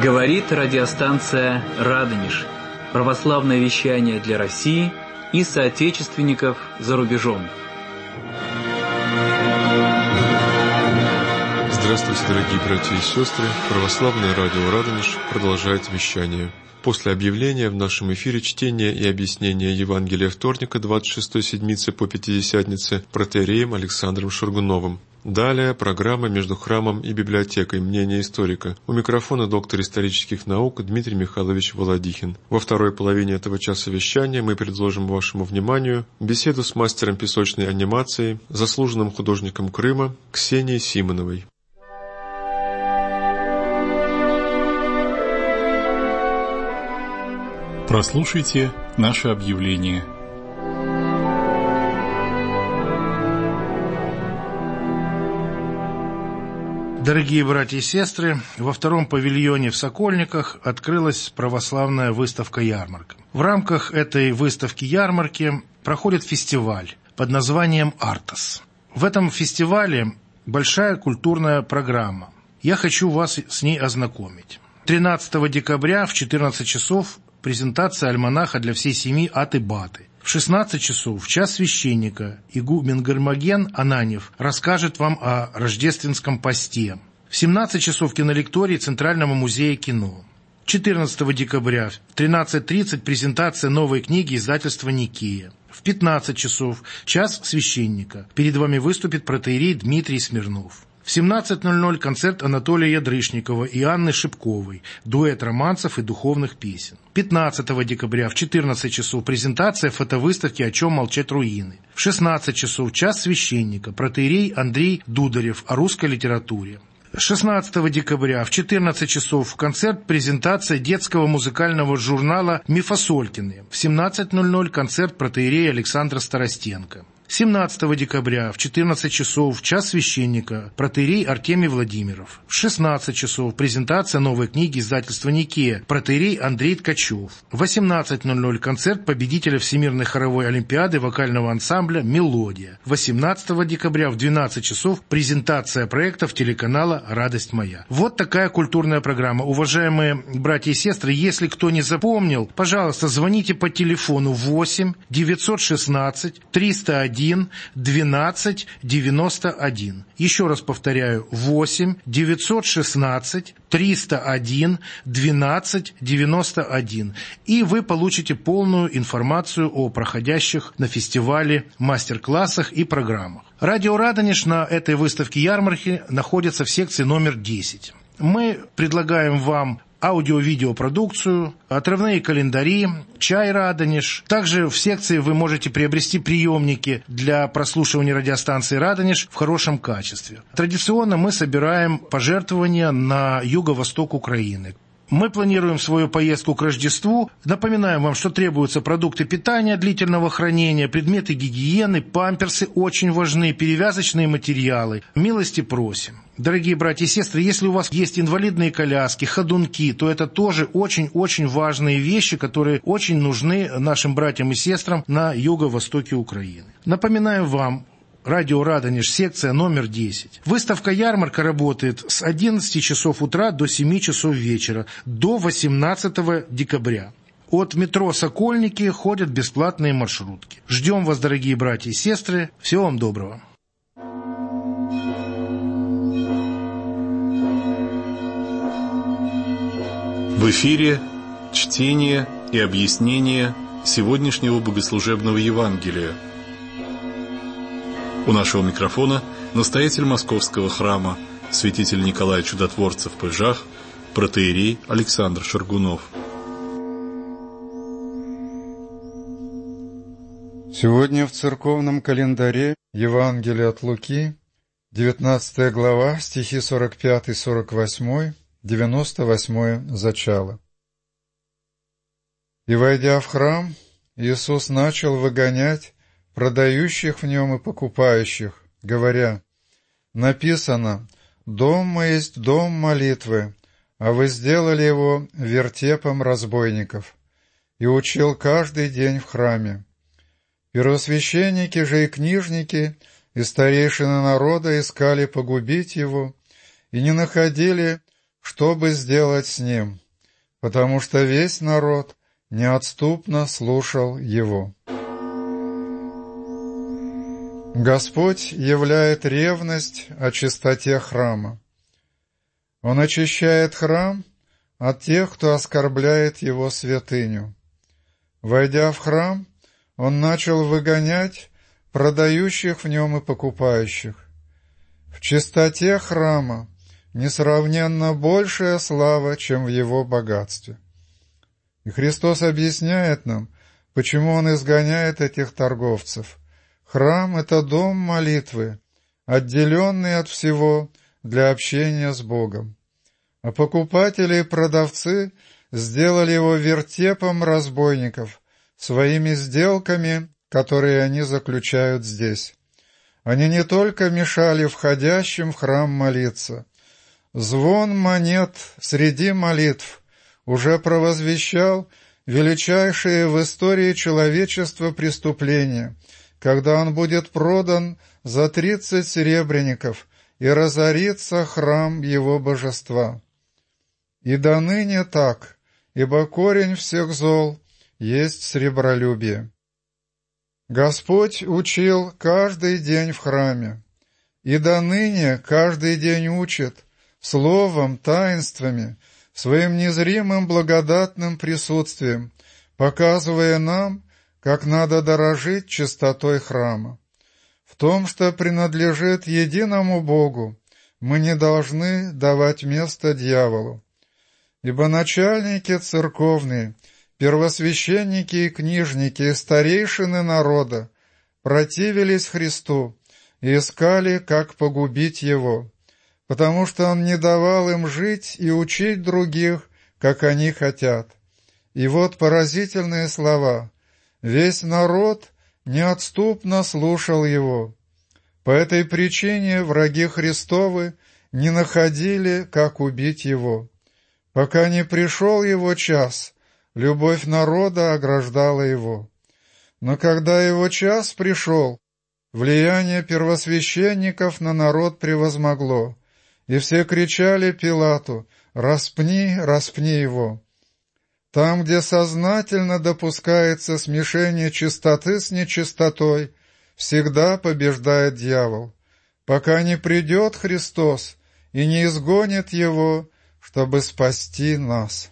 Говорит радиостанция «Радонеж». Православное вещание для России и соотечественников за рубежом. Здравствуйте, дорогие братья и сестры. Православное радио «Радонеж» продолжает вещание. После объявления в нашем эфире чтения и объяснения Евангелия вторника 26-й седмицы по Пятидесятнице протоиереем Александром Шаргуновым. Далее программа «Между храмом и библиотекой. Мнение историка». У микрофона доктор исторических наук Дмитрий Михайлович Володихин. Во второй половине этого часа вещания мы предложим вашему вниманию беседу с мастером песочной анимации, заслуженным художником Крыма Ксенией Симоновой. Прослушайте наше объявление. Дорогие братья и сестры, во втором павильоне в Сокольниках открылась православная выставка-ярмарка. В рамках этой выставки-ярмарки проходит фестиваль под названием «Артас». В этом фестивале большая культурная программа. Я хочу вас с ней ознакомить. 13 декабря в 14 часов презентация альманаха для всей семьи «Аты Баты». В 16 часов в час священника игумен Гармоген Ананьев расскажет вам о рождественском посте. В 17 часов кинолекторий Центрального музея кино. 14 декабря в 13:30 презентация новой книги издательства «Никея». В 15 часов час священника. Перед вами выступит протоиерей Дмитрий Смирнов. В 17:00 концерт Анатолия Ядрышникова и Анны Шипковой, дуэт романсов и духовных песен. 15 декабря в 14 часов презентация фотовыставки «О чем молчат руины». В 16 часов час священника, протоиерей Андрей Дударев о русской литературе. 16 декабря в 14 часов концерт презентация детского музыкального журнала «Мифосолькины». В 17:00 концерт протоиерея Александра Старостенко. 17 декабря в 14 часов в час священника протоиерей Артемий Владимиров. В 16 часов презентация новой книги издательства «Никея» протоиерей Андрей Ткачев. В 18:00 концерт победителя Всемирной хоровой олимпиады вокального ансамбля «Мелодия». 18 декабря в 12 часов презентация проектов телеканала «Радость моя». Вот такая культурная программа. Уважаемые братья и сестры, если кто не запомнил, пожалуйста, звоните по телефону 8 916 301 12 91. Еще раз повторяю, 8 916 301 12 91. И вы получите полную информацию о проходящих на фестивале мастер-классах и программах. Радио «Радонеж» на этой выставке-ярмарке находится в секции номер 10. Мы предлагаем вам аудио-видеопродукцию, отрывные календари, чай «Радонеж». Также в секции вы можете приобрести приемники для прослушивания радиостанции «Радонеж» в хорошем качестве. Традиционно мы собираем пожертвования на юго-восток Украины. Мы планируем свою поездку к Рождеству. Напоминаем вам, что требуются продукты питания длительного хранения, предметы гигиены, памперсы очень важны, перевязочные материалы. Милости просим. Дорогие братья и сестры, если у вас есть инвалидные коляски, ходунки, то это тоже очень-очень важные вещи, которые очень нужны нашим братьям и сестрам на юго-востоке Украины. Напоминаем вам, радио «Радонеж», секция номер 10. Выставка-ярмарка работает с 11 часов утра до 7 часов вечера, до 18 декабря. От метро «Сокольники» ходят бесплатные маршрутки. Ждем вас, дорогие братья и сестры. Всего вам доброго. В эфире чтение и объяснение сегодняшнего богослужебного Евангелия. У нашего микрофона настоятель Московского храма, святитель Николай Чудотворцев Пыжах, протоиерей Александр Шаргунов. Сегодня в церковном календаре Евангелие от Луки, 19 глава, стихи 45-48, 98 зачало. «И, войдя в храм, Иисус начал выгонять продающих в нем и покупающих, говоря: написано: «Дом мой есть дом молитвы, а вы сделали его вертепом разбойников», и учил каждый день в храме. Первосвященники же и книжники и старейшины народа искали погубить его, и не находили, чтобы сделать с ним, потому что весь народ неотступно слушал его. Господь являет ревность о чистоте храма. Он очищает храм от тех, кто оскорбляет его святыню. Войдя в храм, он начал выгонять продающих в нем и покупающих. В чистоте храма несравненно большая слава, чем в его богатстве. И Христос объясняет нам, почему Он изгоняет этих торговцев. Храм — это дом молитвы, отделенный от всего для общения с Богом. А покупатели и продавцы сделали его вертепом разбойников, своими сделками, которые они заключают здесь. Они не только мешали входящим в храм молиться. Звон монет среди молитв уже провозвещал величайшее в истории человечества преступление, когда он будет продан за 30 серебряников и разорится храм его божества. И до ныне так, ибо корень всех зол есть сребролюбие. Господь учил каждый день в храме, и до ныне каждый день учит словом, таинствами, своим незримым благодатным присутствием, показывая нам, как надо дорожить чистотой храма. В том, что принадлежит единому Богу, мы не должны давать место дьяволу. Ибо начальники церковные, первосвященники и книжники, и старейшины народа противились Христу и искали, как погубить Его, потому что Он не давал им жить и учить других, как они хотят. И вот поразительные слова. Весь народ неотступно слушал Его. По этой причине враги Христовы не находили, как убить Его. Пока не пришел Его час, любовь народа ограждала Его. Но когда Его час пришел, влияние первосвященников на народ превозмогло, и все кричали Пилату: «Распни, распни Его». Там, где сознательно допускается смешение чистоты с нечистотой, всегда побеждает дьявол, пока не придет Христос и не изгонит Его, чтобы спасти нас.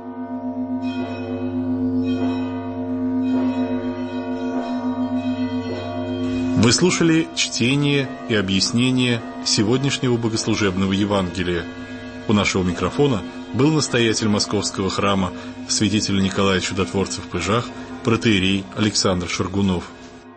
Вы слушали чтение и объяснение сегодняшнего богослужебного Евангелия. У нашего микрофона был настоятель Московского храма святитель Николай Чудотворцев в Пыжах, протоиерей Александр Шаргунов.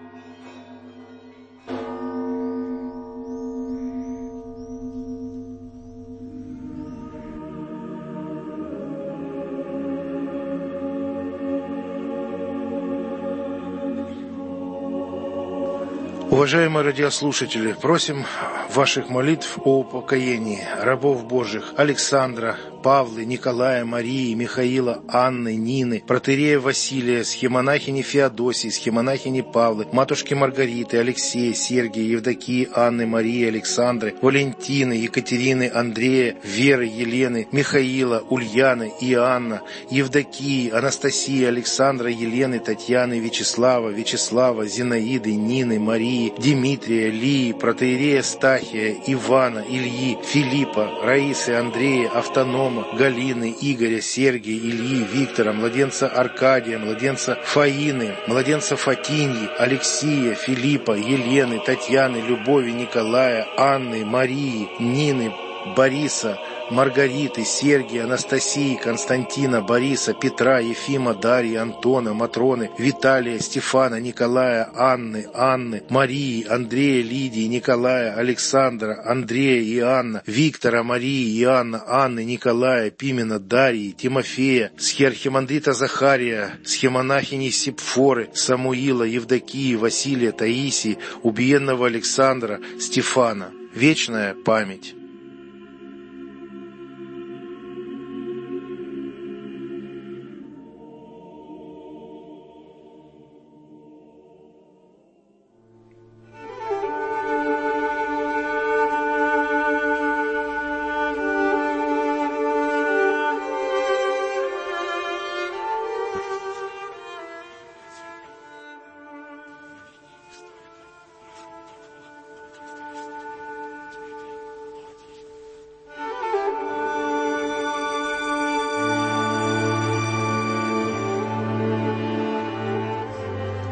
Уважаемые радиослушатели, просим ваших молитв о упокоении рабов Божьих Александра, Павлы, Николая, Марии, Михаила, Анны, Нины, протоиерея Василия, схимонахини Феодосии, схимонахини Павлы, матушки Маргариты, Алексея, Сергия, Евдокии, Анны, Марии, Александры, Валентины, Екатерины, Андрея, Веры, Елены, Михаила, Ульяны, Иоанна, Евдокии, Анастасии, Александра, Елены, Татьяны, Вячеслава, Зинаиды, Нины, Марии, Дмитрия, Лии, протоиерея Стахия, Ивана, Ильи, Филиппа, Раисы, Андрея, Автонома, Галины, Игоря, Сергия, Ильи, Виктора, младенца Аркадия, младенца Фаины, младенца Фатиньи, Алексия, Филиппа, Елены, Татьяны, Любови, Николая, Анны, Марии, Нины, Бориса, Маргариты, Сергия, Анастасии, Константина, Бориса, Петра, Ефима, Дарьи, Антона, Матроны, Виталия, Стефана, Николая, Анны, Марии, Андрея, Лидии, Николая, Александра, Андрея и Анна, Виктора, Марии, Иоанна, Анны, Николая, Пимена, Дарьи, Тимофея, схиархимандрита Захария, схимонахини Сепфоры, Самуила, Евдокии, Василия, Таисии, убиенного Александра, Стефана. Вечная память.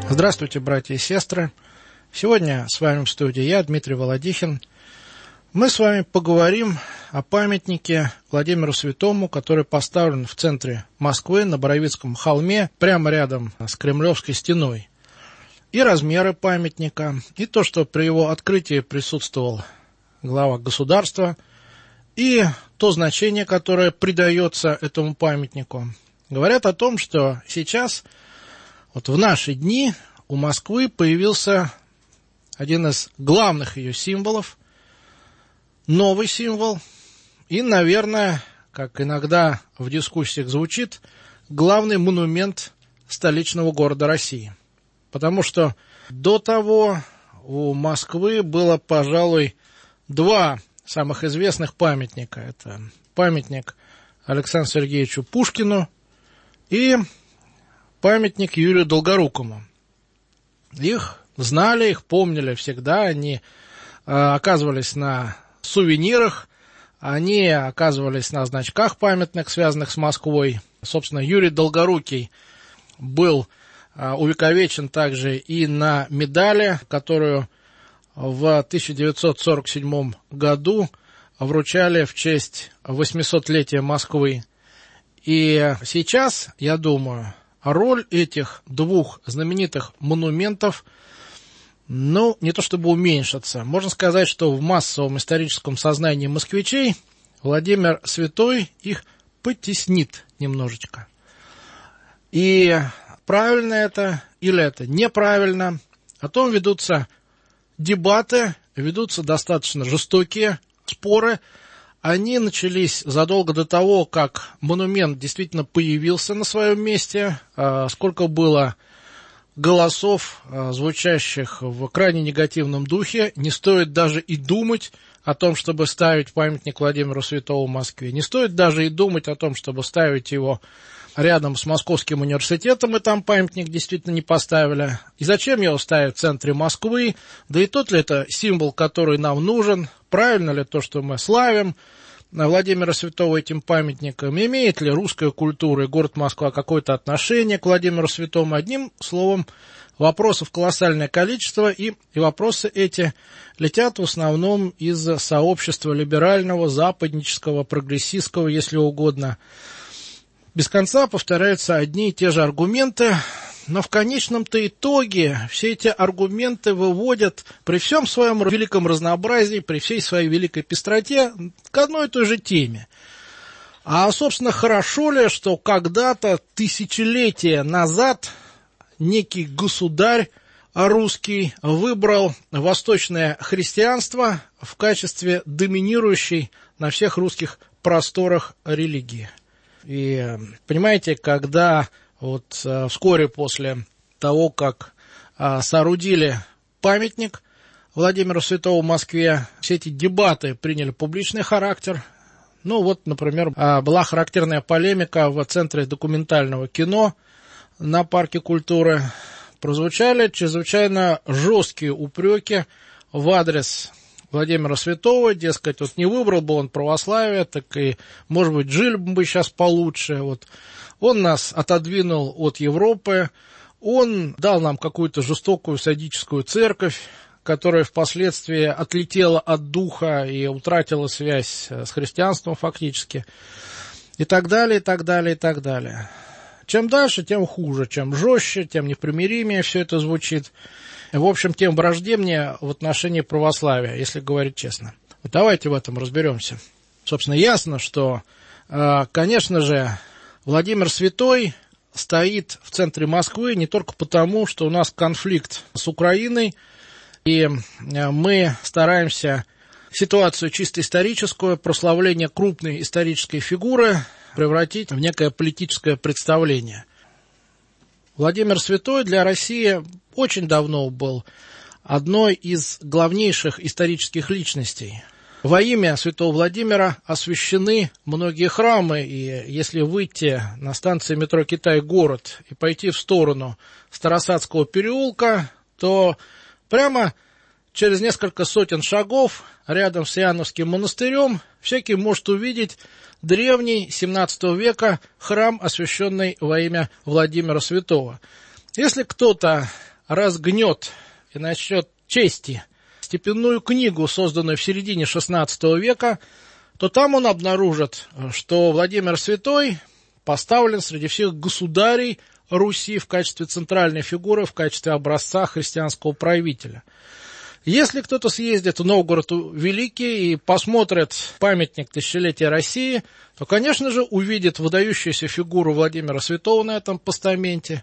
Здравствуйте, братья и сестры. Сегодня с вами в студии я, Дмитрий Володихин. Мы с вами поговорим о памятнике Владимиру Святому, который поставлен в центре Москвы на Боровицком холме, прямо рядом с Кремлевской стеной. И размеры памятника, и то, что при его открытии присутствовал глава государства, и то значение, которое придается этому памятнику. Говорят о том, что сейчас, вот в наши дни, у Москвы появился один из главных ее символов, новый символ, и, наверное, как иногда в дискуссиях звучит, главный монумент столичного города России. Потому что до того у Москвы было, пожалуй, два самых известных памятника. Это памятник Александру Сергеевичу Пушкину и памятник Юрию Долгорукому. Их знали, их помнили всегда, они оказывались на сувенирах, они оказывались на значках памятных, связанных с Москвой. Собственно, Юрий Долгорукий был увековечен также и на медали, которую в 1947 году вручали в честь 800-летия Москвы. И сейчас, я думаю, роль этих двух знаменитых монументов, не то чтобы уменьшится. Можно сказать, что в массовом историческом сознании москвичей Владимир Святой их потеснит немножечко. И правильно это или это неправильно, о том ведутся дебаты, ведутся достаточно жестокие споры. Они начались задолго до того, как монумент действительно появился на своем месте, сколько было голосов, звучащих в крайне негативном духе. Не стоит даже и думать о том, чтобы ставить памятник Владимиру Святому в Москве. Не стоит даже и думать о том, чтобы ставить его рядом с Московским университетом, и там памятник действительно не поставили. И зачем его ставить в центре Москвы? Да и тот ли это символ, который нам нужен? Правильно ли то, что мы славим Владимира Святого этим памятником? Имеет ли русская культура и город Москва какое-то отношение к Владимиру Святому? Одним словом, вопросов колоссальное количество, и вопросы эти летят в основном из сообщества либерального, западнического, прогрессистского, если угодно. Без конца повторяются одни и те же аргументы, но в конечном-то итоге все эти аргументы выводят при всем своем великом разнообразии, при всей своей великой пестроте к одной и той же теме. А, собственно, хорошо ли, что когда-то, тысячелетия назад, некий государь русский выбрал восточное христианство в качестве доминирующей на всех русских просторах религии? И, понимаете, когда вскоре после того, как соорудили памятник Владимиру Святому в Москве, все эти дебаты приняли публичный характер. Например, была характерная полемика в Центре документального кино на Парке культуры. Прозвучали чрезвычайно жесткие упреки в адрес Владимира Святого, дескать, не выбрал бы он православие, так и, может быть, жили бы сейчас получше. Он нас отодвинул от Европы, он дал нам какую-то жестокую садическую церковь, которая впоследствии отлетела от духа и утратила связь с христианством фактически, и так далее, и так далее, и так далее. Чем дальше, тем хуже, чем жестче, тем непримиримее все это звучит. В общем, тем враждебнее в отношении православия, если говорить честно. Давайте в этом разберемся. Собственно, ясно, что, конечно же, Владимир Святой стоит в центре Москвы не только потому, что у нас конфликт с Украиной, и мы стараемся ситуацию чисто историческую, прославление крупной исторической фигуры превратить в некое политическое представление. Владимир Святой для России очень давно был одной из главнейших исторических личностей. Во имя святого Владимира освящены многие храмы, и если выйти на станции метро Китай-город и пойти в сторону Старосадского переулка, то прямо через несколько сотен шагов рядом с Иоанновским монастырем всякий может увидеть древний 17 века храм, освященный во имя Владимира Святого. Если кто-то разгнет и начнет чести степенную книгу, созданную в середине XVI века, то там он обнаружит, что Владимир Святой поставлен среди всех государей Руси в качестве центральной фигуры, в качестве образца христианского правителя. Если кто-то съездит в Новгород Великий и посмотрит памятник тысячелетия России, то, конечно же, увидит выдающуюся фигуру Владимира Святого на этом постаменте.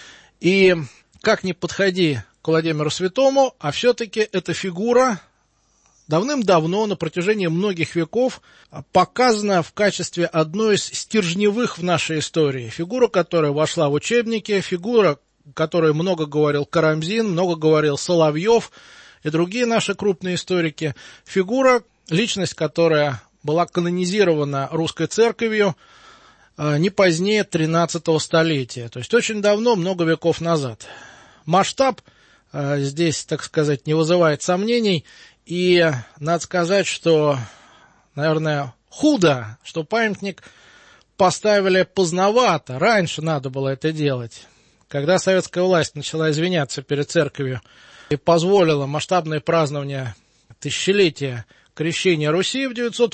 И как ни подходи к Владимиру Святому, а все-таки эта фигура давным-давно, на протяжении многих веков, показана в качестве одной из стержневых в нашей истории. Фигура, которая вошла в учебники, фигура, о которой много говорил Карамзин, много говорил Соловьев и другие наши крупные историки. Фигура, личность, которая была канонизирована русской церковью не позднее 13 столетия, то есть очень давно, много веков назад. Масштаб здесь, так сказать, не вызывает сомнений. И надо сказать, что, наверное, худо, что памятник поставили поздновато. Раньше надо было это делать. Когда советская власть начала извиняться перед церковью и позволила масштабное празднование тысячелетия крещения Руси в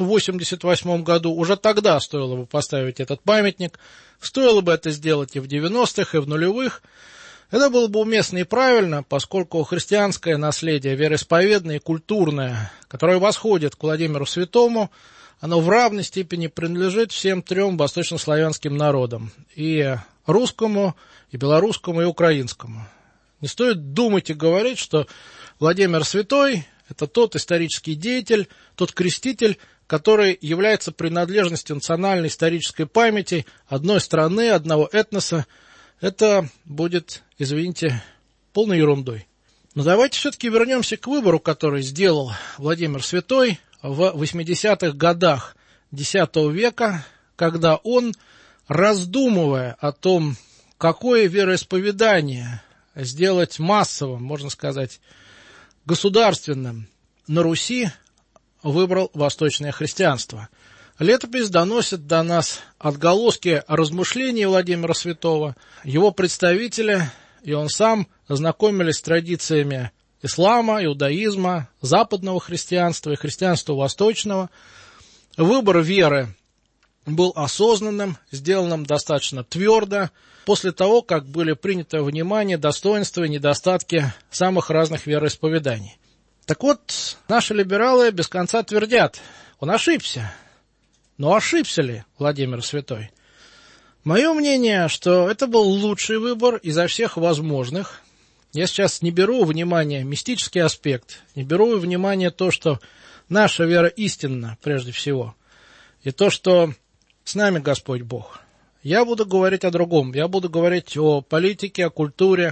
1988 году, уже тогда стоило бы поставить этот памятник. Стоило бы это сделать и в 90-х, и в нулевых. Это было бы уместно и правильно, поскольку христианское наследие, вероисповедное и культурное, которое восходит к Владимиру Святому, оно в равной степени принадлежит всем трем восточнославянским народам, и русскому, и белорусскому, и украинскому. Не стоит думать и говорить, что Владимир Святой – это тот исторический деятель, тот креститель, который является принадлежностью национальной исторической памяти одной страны, одного этноса. Это будет, извините, полной ерундой. Но давайте все-таки вернемся к выбору, который сделал Владимир Святой в 80-х годах X века, когда он, раздумывая о том, какое вероисповедание сделать массовым, можно сказать, государственным на Руси, выбрал восточное христианство. Летопись доносит до нас отголоски размышлений Владимира Святого. Его представители и он сам ознакомились с традициями ислама, иудаизма, западного христианства и христианства восточного. Выбор веры был осознанным, сделанным достаточно твердо, после того, как были приняты во внимание достоинства и недостатки самых разных вероисповеданий. Так вот, наши либералы без конца твердят, он ошибся. Но ошибся ли Владимир Святой? Мое мнение, что это был лучший выбор изо всех возможных. Я сейчас не беру во внимание мистический аспект, не беру во внимание то, что наша вера истинна прежде всего, и то, что с нами Господь Бог. Я буду говорить о другом, я буду говорить о политике, о культуре,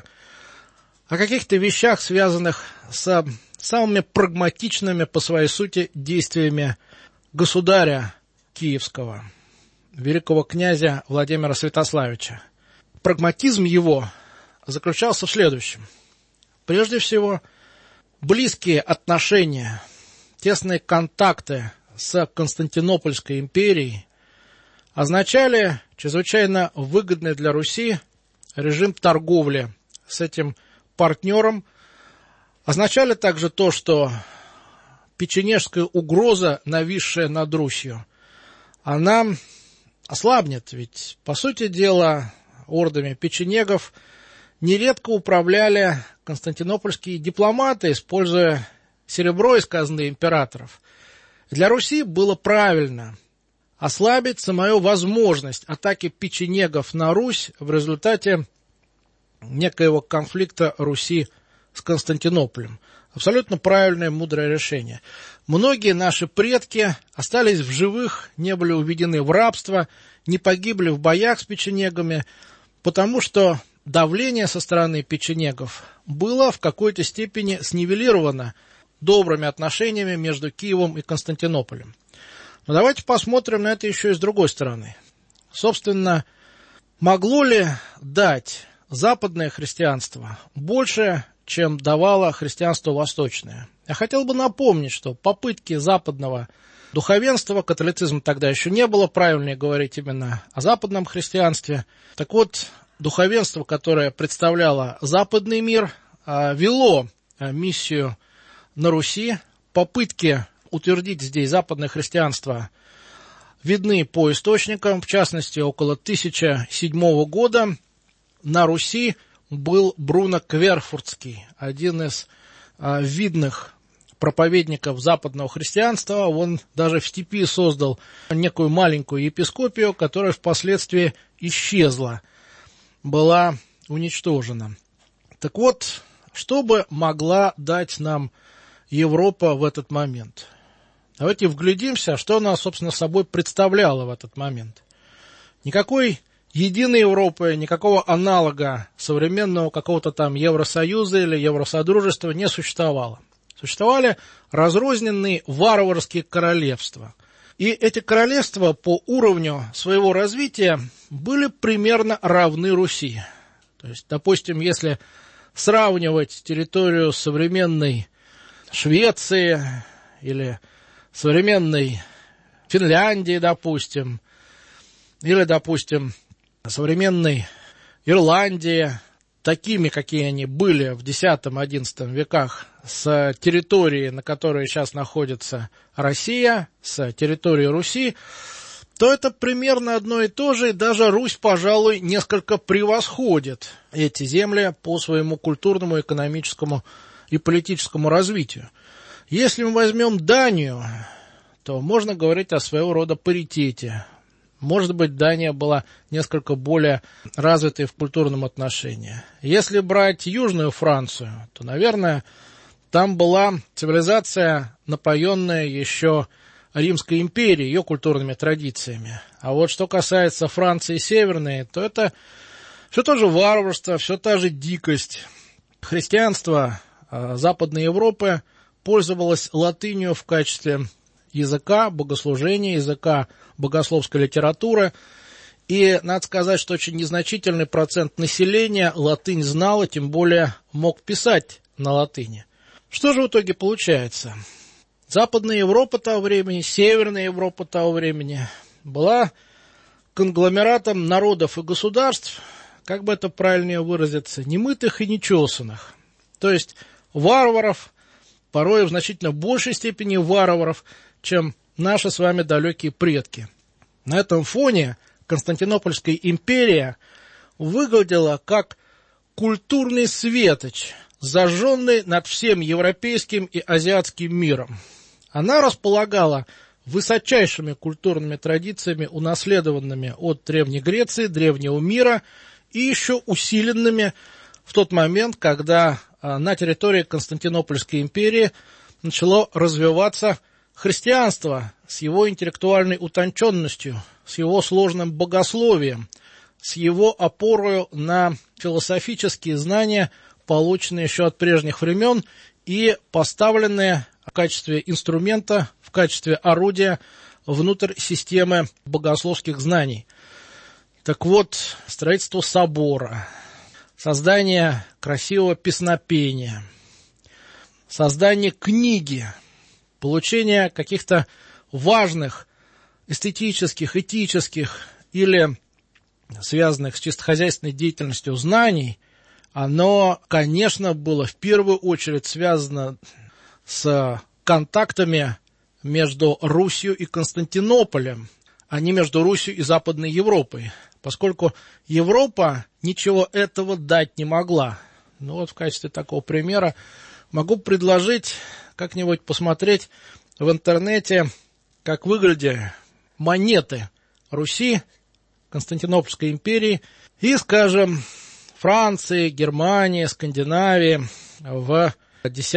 о каких-то вещах, связанных с самыми прагматичными по своей сути действиями государя Киевского, великого князя Владимира Святославича. Прагматизм его заключался в следующем. Прежде всего, близкие отношения, тесные контакты с Константинопольской империей означали чрезвычайно выгодный для Руси режим торговли с этим партнером, означали также то, что печенежская угроза, нависшая над Русью, она ослабнет, ведь, по сути дела, ордами печенегов нередко управляли константинопольские дипломаты, используя серебро из казны императоров. Для Руси было правильно ослабить самую возможность атаки печенегов на Русь в результате некоего конфликта Руси с Константинополем. Абсолютно правильное, мудрое решение. Многие наши предки остались в живых, не были уведены в рабство, не погибли в боях с печенегами, потому что давление со стороны печенегов было в какой-то степени снивелировано добрыми отношениями между Киевом и Константинополем. Но давайте посмотрим на это еще и с другой стороны. Собственно, могло ли дать западное христианство больше, чем давало христианство восточное? Я хотел бы напомнить, что попытки западного духовенства, католицизма тогда еще не было, правильнее говорить именно о западном христианстве. Так вот, духовенство, которое представляло западный мир, вело миссию на Руси. Попытки утвердить здесь западное христианство видны по источникам. В частности, около 1007 года на Руси был Бруно Кверфуртский, один из видных проповедников западного христианства. Он даже в степи создал некую маленькую епископию, которая впоследствии исчезла, была уничтожена. Так вот, что бы могла дать нам Европа в этот момент? Давайте вглядимся, что она, собственно, собой представляла в этот момент. Никакой единой Европы, никакого аналога современного какого-то там Евросоюза или Евросодружества не существовало. Существовали разрозненные варварские королевства. И эти королевства по уровню своего развития были примерно равны Руси. То есть, допустим, если сравнивать территорию современной Швеции или современной Финляндии, допустим, или, допустим, современной Ирландии, такими, какие они были в X-XI веках, с территории, на которой сейчас находится Россия, с территории Руси, то это примерно одно и то же, и даже Русь, пожалуй, несколько превосходит эти земли по своему культурному, экономическому и политическому развитию. Если мы возьмем Данию, то можно говорить о своего рода паритете. Может быть, Дания была несколько более развитой в культурном отношении. Если брать Южную Францию, то, наверное, там была цивилизация, напоенная еще Римской империей, ее культурными традициями. А вот что касается Франции Северной, то это все то же варварство, все та же дикость. Христианство Западной Европы пользовалось латынью в качестве языка богослужения, языка богословской литературы. И надо сказать, что очень незначительный процент населения латынь знал, и тем более мог писать на латыни. Что же в итоге получается? Западная Европа того времени, Северная Европа того времени была конгломератом народов и государств, как бы это правильнее выразиться, немытых и нечесанных. То есть варваров, порой в значительно большей степени варваров, чем наши с вами далекие предки. На этом фоне Константинопольская империя выглядела как культурный светоч, зажженный над всем европейским и азиатским миром. Она располагала высочайшими культурными традициями, унаследованными от Древней Греции, древнего мира, и еще усиленными в тот момент, когда на территории Константинопольской империи начало развиваться христианство с его интеллектуальной утонченностью, с его сложным богословием, с его опорой на философические знания, полученные еще от прежних времен и поставленные в качестве инструмента, в качестве орудия внутрь системы богословских знаний. Так вот, строительство собора, создание красивого песнопения, создание книги, получение каких-то важных эстетических, этических или связанных с чистохозяйственной деятельностью знаний, оно, конечно, было в первую очередь связано с контактами между Русью и Константинополем, а не между Русью и Западной Европой, поскольку Европа ничего этого дать не могла. Ну вот в качестве такого примера могу предложить как-нибудь посмотреть в интернете, как выглядели монеты Руси, Константинопольской империи и, скажем, Франции, Германии, Скандинавии в X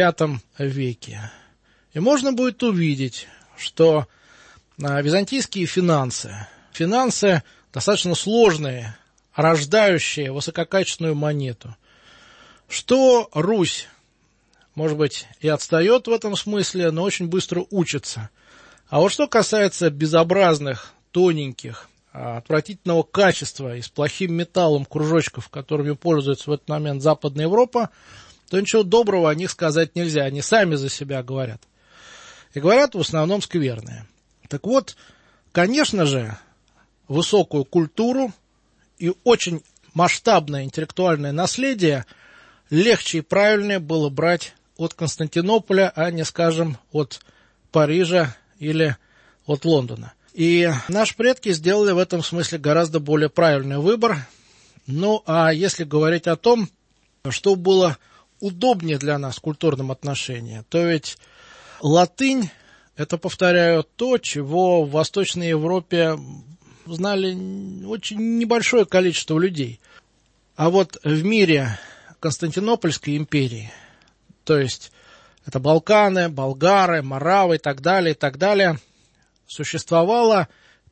веке. И можно будет увидеть, что византийские финансы достаточно сложные, рождающие высококачественную монету. Что Русь, может быть, и отстает в этом смысле, но очень быстро учится. А вот что касается безобразных, тоненьких, отвратительного качества и с плохим металлом кружочков, которыми пользуется в этот момент Западная Европа, то ничего доброго о них сказать нельзя. Они сами за себя говорят. И говорят в основном скверное. Так вот, конечно же, высокую культуру и очень масштабное интеллектуальное наследие легче и правильнее было брать от Константинополя, а не, скажем, от Парижа или от Лондона. И наши предки сделали в этом смысле гораздо более правильный выбор. Ну, а если говорить о том, что было удобнее для нас в культурном отношении, то ведь латынь – это, повторяю, то, чего в Восточной Европе знали очень небольшое количество людей. А вот в мире Константинопольской империи, то есть это Балканы, болгары, моравы и так далее, существовало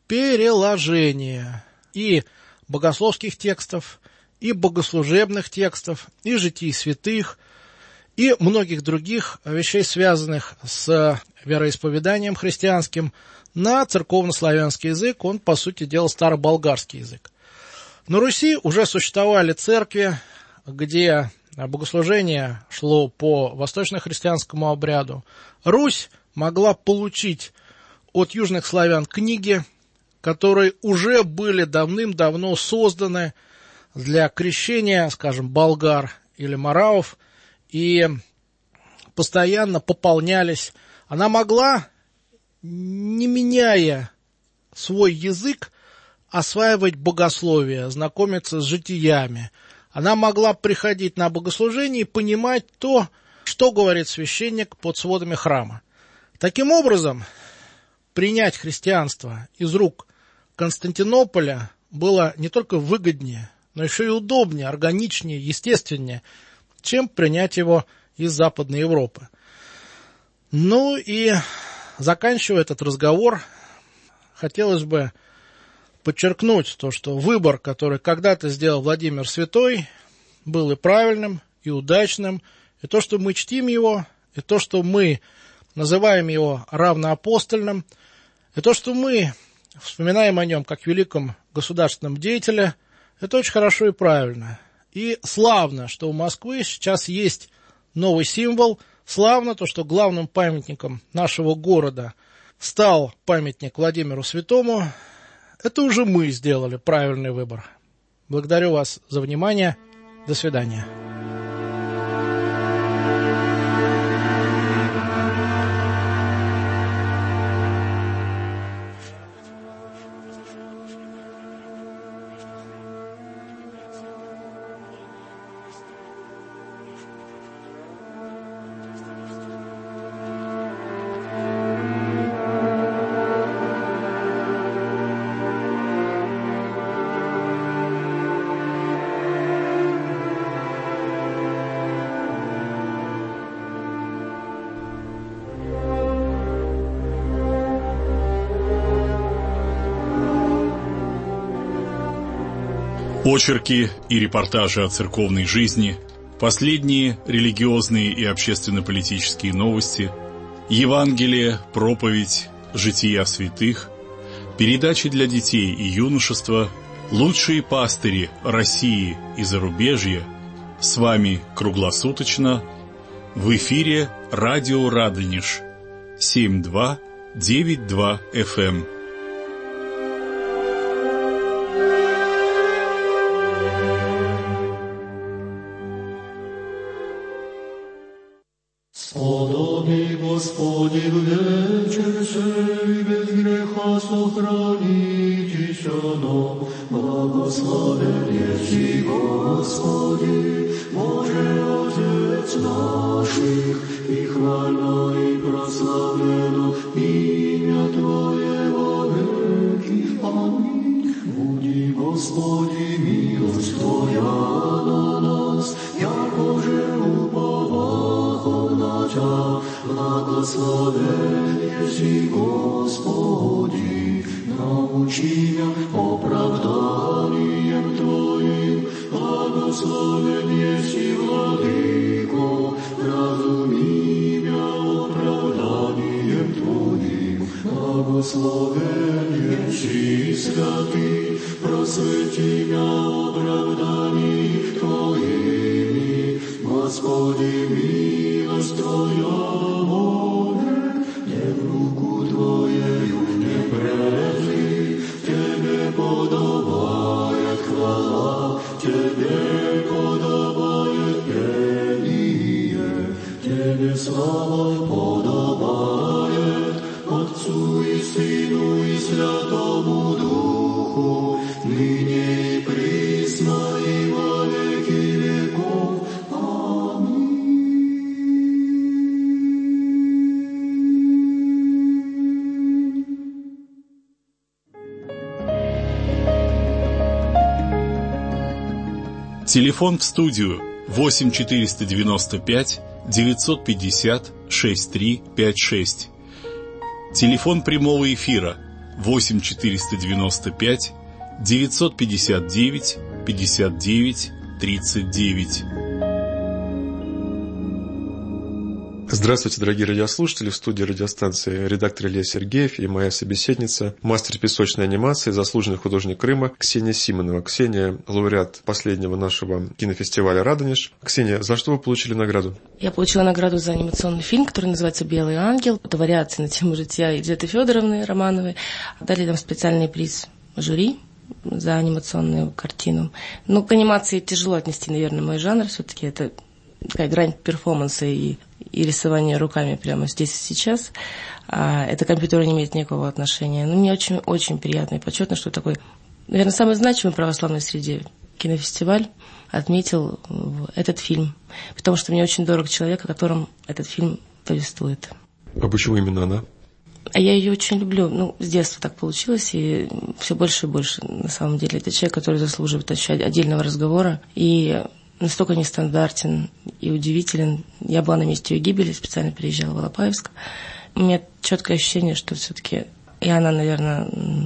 переложение и богословских текстов, и богослужебных текстов, и житий святых, и многих других вещей, связанных с вероисповеданием христианским, на церковнославянский язык, он, по сути дела, староболгарский язык. На Руси уже существовали церкви, где богослужение шло по восточно-христианскому обряду. Русь могла получить от южных славян книги, которые уже были давным-давно созданы для крещения, скажем, болгар или моравов, и постоянно пополнялись. Она могла, не меняя свой язык, осваивать богословие, знакомиться с житиями. Она могла приходить на богослужение и понимать то, что говорит священник под сводами храма. Таким образом, принять христианство из рук Константинополя было не только выгоднее, но еще и удобнее, органичнее, естественнее, чем принять его из Западной Европы. Ну и, заканчивая этот разговор, хотелось бы подчеркнуть то, что выбор, который когда-то сделал Владимир Святой, был и правильным, и удачным, и то, что мы чтим его, и то, что мы называем его равноапостольным, и то, что мы вспоминаем о нем как великом государственном деятеле, это очень хорошо и правильно. И славно, что у Москвы сейчас есть новый символ, славно то, что главным памятником нашего города стал памятник Владимиру Святому. Это уже мы сделали правильный выбор. Благодарю вас за внимание. До свидания. Очерки и репортажи о церковной жизни, последние религиозные и общественно-политические новости, Евангелие, проповедь, жития святых, передачи для детей и юношества, лучшие пастыри России и зарубежья с вами круглосуточно в эфире радио Радонеж 7292 FM. Сподоби, Господи, в вечер сей без греха сохранитесь оно. Благословен еси, Господи, Боже Отец наших, и хвально и прославлено имя Твое во веки. Аминь. Буди, Господи, милость Твоя на нас, яко же уповахом на Тя. Благословен еси, Господи, научи меня оправданием Твоим. Благословен еси, Владыко, разуми меня оправданием Твоим. Благословен еси, Святый, просвети меня оправданием Твоими. Господи, милость Твоя вовек, не в руку Твоею не презри. Тебе подобает хвала, Тебе подобает песня. слава подобает Отцу и Сыну и Святому Духу, ныне и присно и во веки веков. Аминь. Телефон в студию 8 495 950 6356. Телефон прямого эфира 8 495 959 59 39. Здравствуйте, дорогие радиослушатели. В студии радиостанции редактор Илья Сергеев и моя собеседница, мастер песочной анимации, заслуженный художник Крыма Ксения Симонова. Ксения – лауреат последнего нашего кинофестиваля «Радонеж». Ксения, за что вы получили награду? Я получила награду за анимационный фильм, который называется «Белый ангел». Это вариация на тему жития Елизаветы Федоровны Романовой. Дали нам специальный приз жюри за анимационную картину. Но к анимации тяжело отнести, наверное, мой жанр. Все-таки это такая грань перформанса и рисования руками прямо здесь и сейчас. Это к компьютеру не имеет никакого отношения. Но мне очень приятно и почетно, что такой, наверное, самый значимый в православной среде кинофестиваль отметил этот фильм. Потому что мне очень дорог человек, о котором этот фильм повествует. А почему именно она? А я ее очень люблю. С детства так получилось, и все больше и больше, на самом деле. Это человек, который заслуживает отдельного разговора. И настолько нестандартен и удивителен. Я была на месте ее гибели, специально приезжала в Алапаевск. У меня четкое ощущение, что все-таки и она, наверное,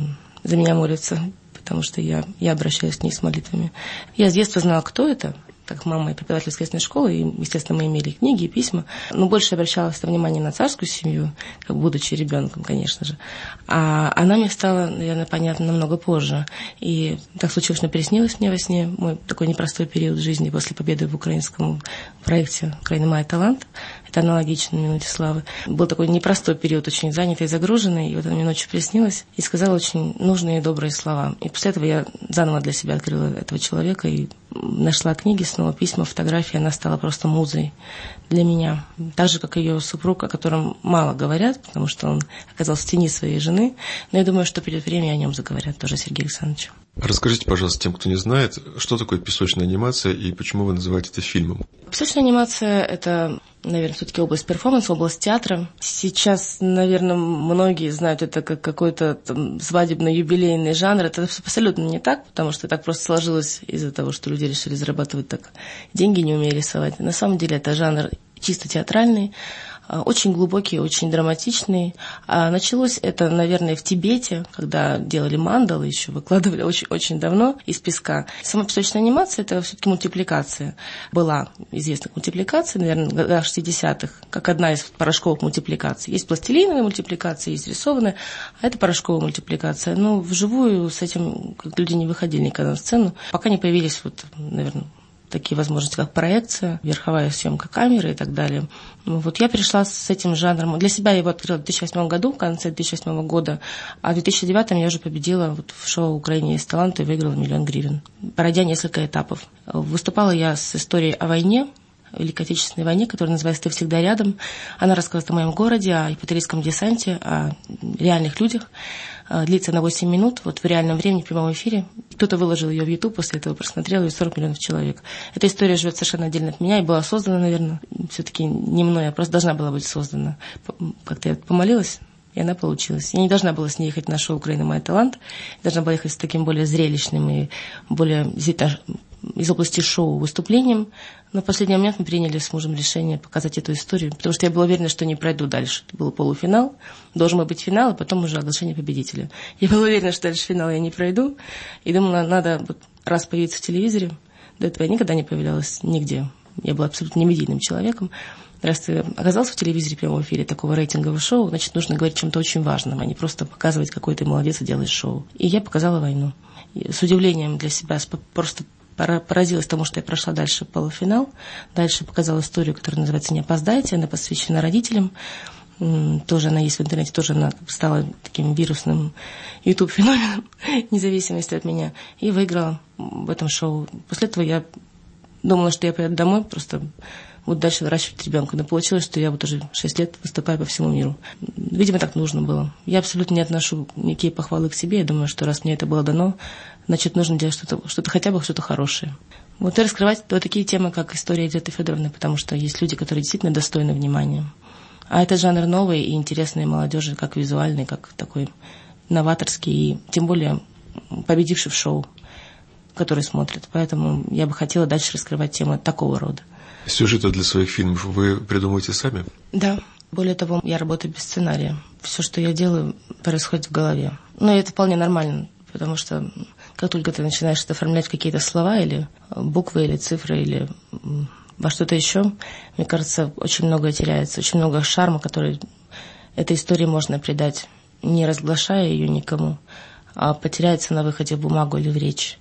за меня молится, потому что я обращаюсь к ней с молитвами. Я с детства знала, кто это, как мама и преподаватель воскресной школы, и, естественно, мы имели книги и письма, но больше обращалась внимание на царскую семью, как будучи ребенком, конечно же. А она мне стала, наверное, понятна намного позже. И так случилось, что приснилось мне во сне мой такой непростой период жизни после победы в украинском проекте «Украина мая талант». Это аналогично «Минуте славы». Был такой непростой период, очень занятый и загруженный. И вот она мне ночью приснилась и сказала очень нужные и добрые слова. И после этого я заново для себя открыла этого человека и нашла книги, снова письма, фотографии. Она стала просто музой для меня. Так же, как ее супруг, о котором мало говорят, потому что он оказался в тени своей жены. Но я думаю, что придет время, и о нем заговорят тоже Сергей Александрович. Расскажите, пожалуйста, тем, кто не знает, что такое песочная анимация и почему вы называете это фильмом? Песочная анимация – это, наверное, все-таки область перформанса, область театра. Сейчас, наверное, многие знают это как какой-то свадебно-юбилейный жанр. Это абсолютно не так, потому что так просто сложилось из-за того, что люди решили зарабатывать так деньги, не умея рисовать. На самом деле это жанр чисто театральный, очень глубокий, очень драматичный. Началось это, наверное, в Тибете, когда делали мандалы, еще выкладывали очень давно из песка. Сама песочная анимация – это все-таки мультипликация. Была известна мультипликация, наверное, в годах 60-х, как одна из порошковых мультипликаций. Есть пластилиновая мультипликация, есть рисованная, а это порошковая мультипликация. Но вживую с этим люди не выходили никогда на сцену, пока не появились, наверное, такие возможности, как проекция, верховая съемка камеры и так далее. Вот я пришла с этим жанром. Для себя я его открыла в 2008 году, в конце 2008 года, а в 2009 я уже победила в шоу «Украине есть талант» и выиграла 1 000 000 гривен, пройдя несколько этапов. Выступала я с историей о войне, Великой Отечественной войне, которая называется «Ты всегда рядом». Она рассказывает о моем городе, о ипатерийском десанте, о реальных людях. Длится на 8 минут, в реальном времени, в прямом эфире. Кто-то выложил ее в YouTube, после этого просмотрел ее 40 миллионов человек. Эта история живет совершенно отдельно от меня и была создана, наверное, все-таки не мной, а просто должна была быть создана. Как-то я помолилась, и она получилась. Я не должна была с ней ехать на шоу «Украина мая талант». Я должна была ехать с таким более зрелищным и более из области шоу выступлением. Но в последний момент мы приняли с мужем решение показать эту историю, потому что я была уверена, что не пройду дальше. Это был полуфинал, должен был быть финал, а потом уже оглашение победителя. Я была уверена, что дальше финал я не пройду, и думала, надо раз появиться в телевизоре. До этого я никогда не появлялась нигде. Я была абсолютно не медийным человеком. Раз ты оказался в телевизоре в прямом эфире такого рейтингового шоу, значит, нужно говорить о чем-то очень важном, а не просто показывать, какой ты молодец и делаешь шоу. И я показала войну. И с удивлением для себя просто поразилась тому, что я прошла дальше полуфинал. Дальше показала историю, которая называется «Не опоздайте». Она посвящена родителям. Тоже она есть в интернете, тоже она стала таким вирусным YouTube-феноменом, вне зависимости от меня. И выиграла в этом шоу. После этого я думала, что я поеду домой, просто буду дальше выращивать ребенка. Но получилось, что я вот уже 6 лет выступаю по всему миру. Видимо, так нужно было. Я абсолютно не отношу никакие похвалы к себе. Я думаю, что раз мне это было дано, значит, нужно делать что-то хотя бы что-то хорошее. Вот и раскрывать вот такие темы, как история Елизаветы Федоровны, потому что есть люди, которые действительно достойны внимания. А это жанр новый и интересный молодежи, как визуальный, как такой новаторский, и тем более победивший в шоу, который смотрят. Поэтому я бы хотела дальше раскрывать темы такого рода. Сюжеты для своих фильмов вы придумываете сами? Да. Более того, я работаю без сценария. Все, что я делаю, происходит в голове. Но это вполне нормально, потому что как только ты начинаешь оформлять какие-то слова или буквы, или цифры, или во что-то еще, мне кажется, очень многое теряется, очень много шарма, который этой истории можно придать, не разглашая ее никому, а потеряется на выходе в бумагу или в речь.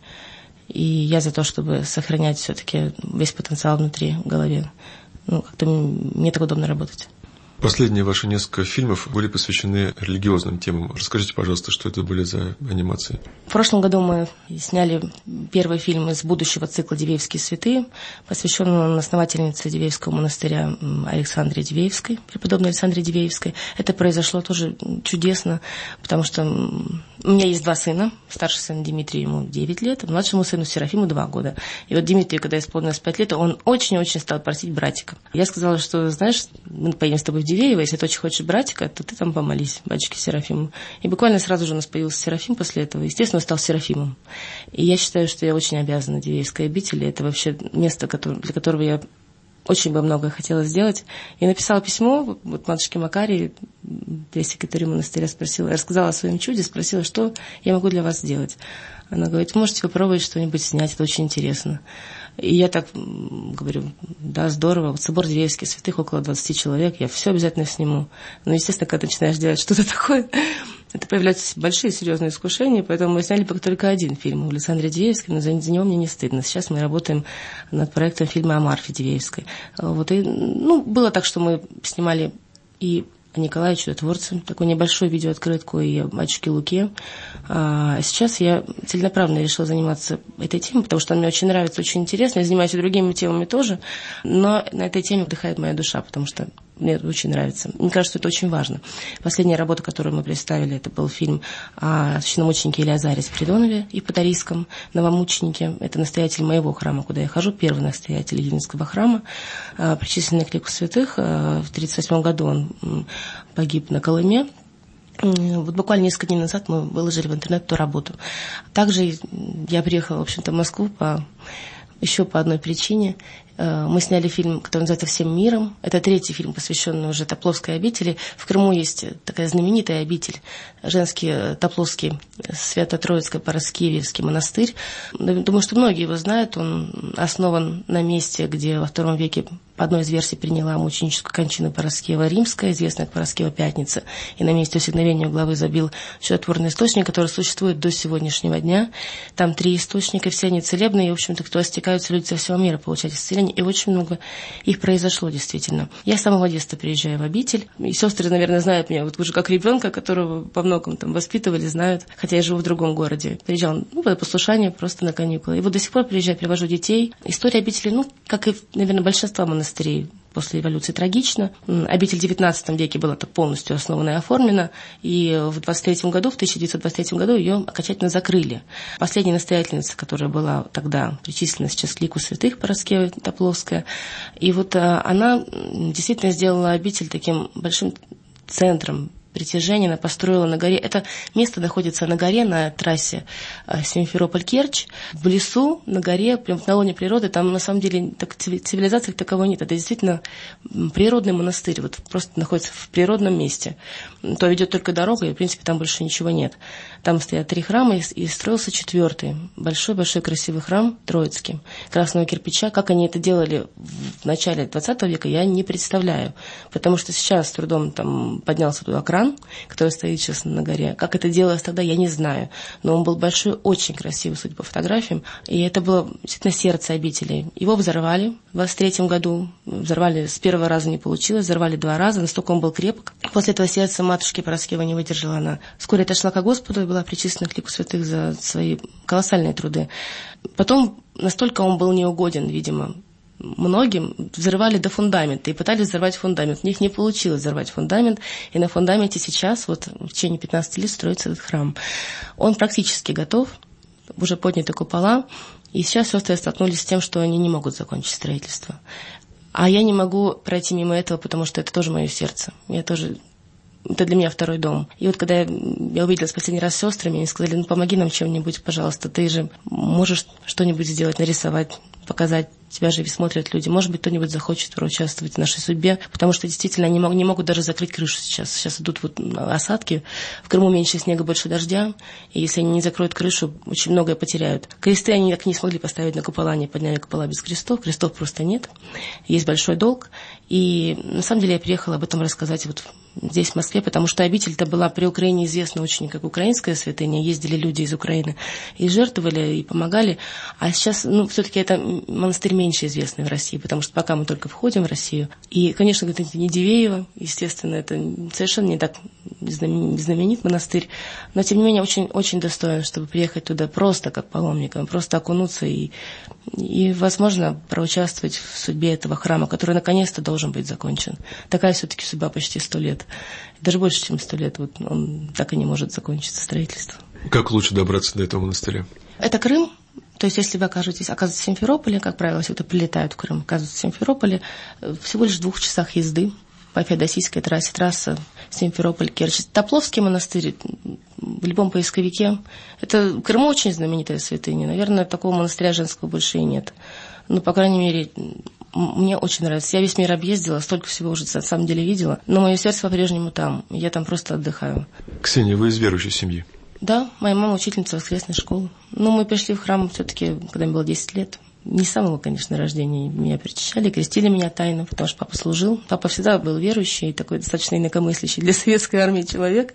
И я за то, чтобы сохранять все-таки весь потенциал внутри в голове. Как-то мне так удобно работать. Последние ваши несколько фильмов были посвящены религиозным темам. Расскажите, пожалуйста, что это были за анимации? В прошлом году мы сняли первый фильм из будущего цикла «Дивеевские святые», посвященный основательнице Дивеевского монастыря Александре Дивеевской, преподобной Александре Дивеевской. Это произошло тоже чудесно, потому что у меня есть 2 сына. Старший сын Дмитрий, ему 9 лет, а младшему сыну Серафиму 2 года. И вот Дмитрию, когда исполнилось 5 лет, он очень-очень стал просить братика. Я сказала, что, знаешь, мы поедем с тобой в Дивеево, если ты очень хочешь братика, то ты там помолись, батюшке Серафиму. И буквально сразу же у нас появился Серафим после этого. Естественно, он стал Серафимом. И я считаю, что я очень обязана Дивеевской обители. Это вообще место, для которого я очень бы многое хотела сделать. И написала письмо вот матушке Макарии, пресс-секретарю монастыря, спросила, я рассказала о своем чуде, спросила, что я могу для вас сделать. Она говорит, вы можете попробовать что-нибудь снять, это очень интересно. И я так говорю, да, здорово, вот собор Дивеевских святых, около 20 человек, я все обязательно сниму. Но, естественно, когда начинаешь делать что-то такое, это появляются большие серьезные искушения, поэтому мы сняли пока только один фильм у Александры Дивеевской, но за него мне не стыдно. Сейчас мы работаем над проектом фильма о Марфе Дивеевской. Вот, и, было так, что мы снимали и о Николае Чудотворце, такую небольшую видеооткрытку, и о батюшке Луке. А сейчас я целенаправленно решила заниматься этой темой, потому что она мне очень нравится, очень интересно. Я занимаюсь и другими темами тоже, но на этой теме отдыхает моя душа, потому что мне это очень нравится. Мне кажется, это очень важно. Последняя работа, которую мы представили, это был фильм о священномученике Елеазаре Спиридонове и Патарийском новомученике. Это настоятель моего храма, куда я хожу, первый настоятель Ельнинского храма, причисленный к лику святых. В 1938 году он погиб на Колыме. Вот буквально несколько дней назад мы выложили в интернет эту работу. Также я приехала, в общем-то, в Москву еще по одной причине. Мы сняли фильм, который называется «Всем миром». Это 3-й фильм, посвященный уже Топловской обители. В Крыму есть такая знаменитая обитель, женский Топловский Свято-Троицко-Параскевиевский монастырь. Думаю, что многие его знают. Он основан на месте, где во II веке по одной из версий приняла мученическую кончину Параскева Римская, известная как Параскева Пятница. И на месте усекновения главы забил чудотворный источник, который существует до сегодняшнего дня. Там 3 источника, все они целебные, и, в общем-то, туда стекаются люди со всего мира получать исцеление. И очень много их произошло, действительно. Я с самого детства приезжаю в обитель. И сестры, наверное, знают меня вот уже как ребенка, которого по многому там воспитывали, знают. Хотя я живу в другом городе. Приезжала, по послушанию, просто на каникулы. И вот до сих пор приезжаю, привожу детей. История обители, как и, наверное, большинство монастырей после революции, трагично. Обитель в XIX веке была так полностью основана и оформлена, и в 1923 году ее окончательно закрыли. Последняя настоятельница, которая была тогда причислена сейчас к лику святых, Параскева Топловская, и вот она действительно сделала обитель таким большим центром притяжения, она построила на горе. Это место находится на горе, на трассе Симферополь-Керчь, в лесу, на горе, прям на лоне природы. Там, на самом деле, цивилизации таковой нет. Это действительно природный монастырь, вот просто находится в природном месте. То ведет только дорога, и, в принципе, там больше ничего нет. Там стоят 3 храма, и строился 4-й. Большой-большой красивый храм Троицкий, красного кирпича. Как они это делали в начале 20 века, я не представляю. Потому что сейчас с трудом там поднялся туда кран, который стоит сейчас на горе. Как это делалось тогда, я не знаю. Но он был большой, очень красивый, судя по фотографиям. И это было действительно сердце обители. Его взорвали в 23 году. Взорвали с первого раза не получилось, взорвали 2 раза. Настолько он был крепок. После этого сердце матушки Параскевы не выдержала. Она вскоре отошла ко Господу и была причислена к лику святых за свои колоссальные труды. Потом настолько он был неугоден, видимо, многим взрывали до фундамента и пытались взорвать фундамент. У них не получилось взорвать фундамент, и на фундаменте сейчас, вот в течение 15 лет строится этот храм. Он практически готов, уже подняты купола, и сейчас сестры столкнулись с тем, что они не могут закончить строительство. А я не могу пройти мимо этого, потому что это тоже мое сердце. Это для меня второй дом. И вот когда я увиделась последний раз с сестрами, они сказали, ну помоги нам чем-нибудь, пожалуйста, ты же можешь что-нибудь сделать, нарисовать, показать, тебя же смотрят люди. Может быть, кто-нибудь захочет поучаствовать в нашей судьбе, потому что действительно они не могут даже закрыть крышу сейчас. Сейчас идут вот осадки, в Крыму меньше снега, больше дождя, и если они не закроют крышу, очень многое потеряют. Кресты они так и не смогли поставить на купола, они подняли купола без крестов просто нет. Есть большой долг, и на самом деле я приехала об этом рассказать вот здесь, в Москве, потому что обитель-то была при Украине известна очень как украинская святыня, ездили люди из Украины и жертвовали, и помогали, а сейчас, все-таки это монастырь меньше известный в России, потому что пока мы только входим в Россию, и, конечно, это не Дивеево, естественно, это совершенно не так знаменит монастырь, но, тем не менее, очень, очень достоин, чтобы приехать туда просто как паломникам, просто окунуться и возможно, проучаствовать в судьбе этого храма, который наконец-то должен быть закончен. Такая все-таки судьба почти 100 лет. Даже больше, чем 100 лет. Вот он так и не может закончиться, строительство. Как лучше добраться до этого монастыря? Это Крым. То есть, если вы оказываетесь в Симферополе, как правило, если кто прилетают в Крым, оказываются в Симферополе, всего лишь в 2 часах езды по Феодосийской трасса Симферополь-Керчь. Топловский монастырь в любом поисковике. Это в Крыму очень знаменитая святыня. Наверное, такого монастыря женского больше и нет. Но, по крайней мере, мне очень нравится. Я весь мир объездила, столько всего уже на самом деле видела. Но мое сердце по-прежнему там. Я там просто отдыхаю. Ксения, вы из верующей семьи? Да, моя мама учительница воскресной школы. Но мы пришли в храм все-таки, когда мне было 10 лет. Не с самого, конечно, рождения меня причащали, крестили меня тайно, потому что папа служил. Папа всегда был верующий, такой достаточно инакомыслящий для советской армии человек.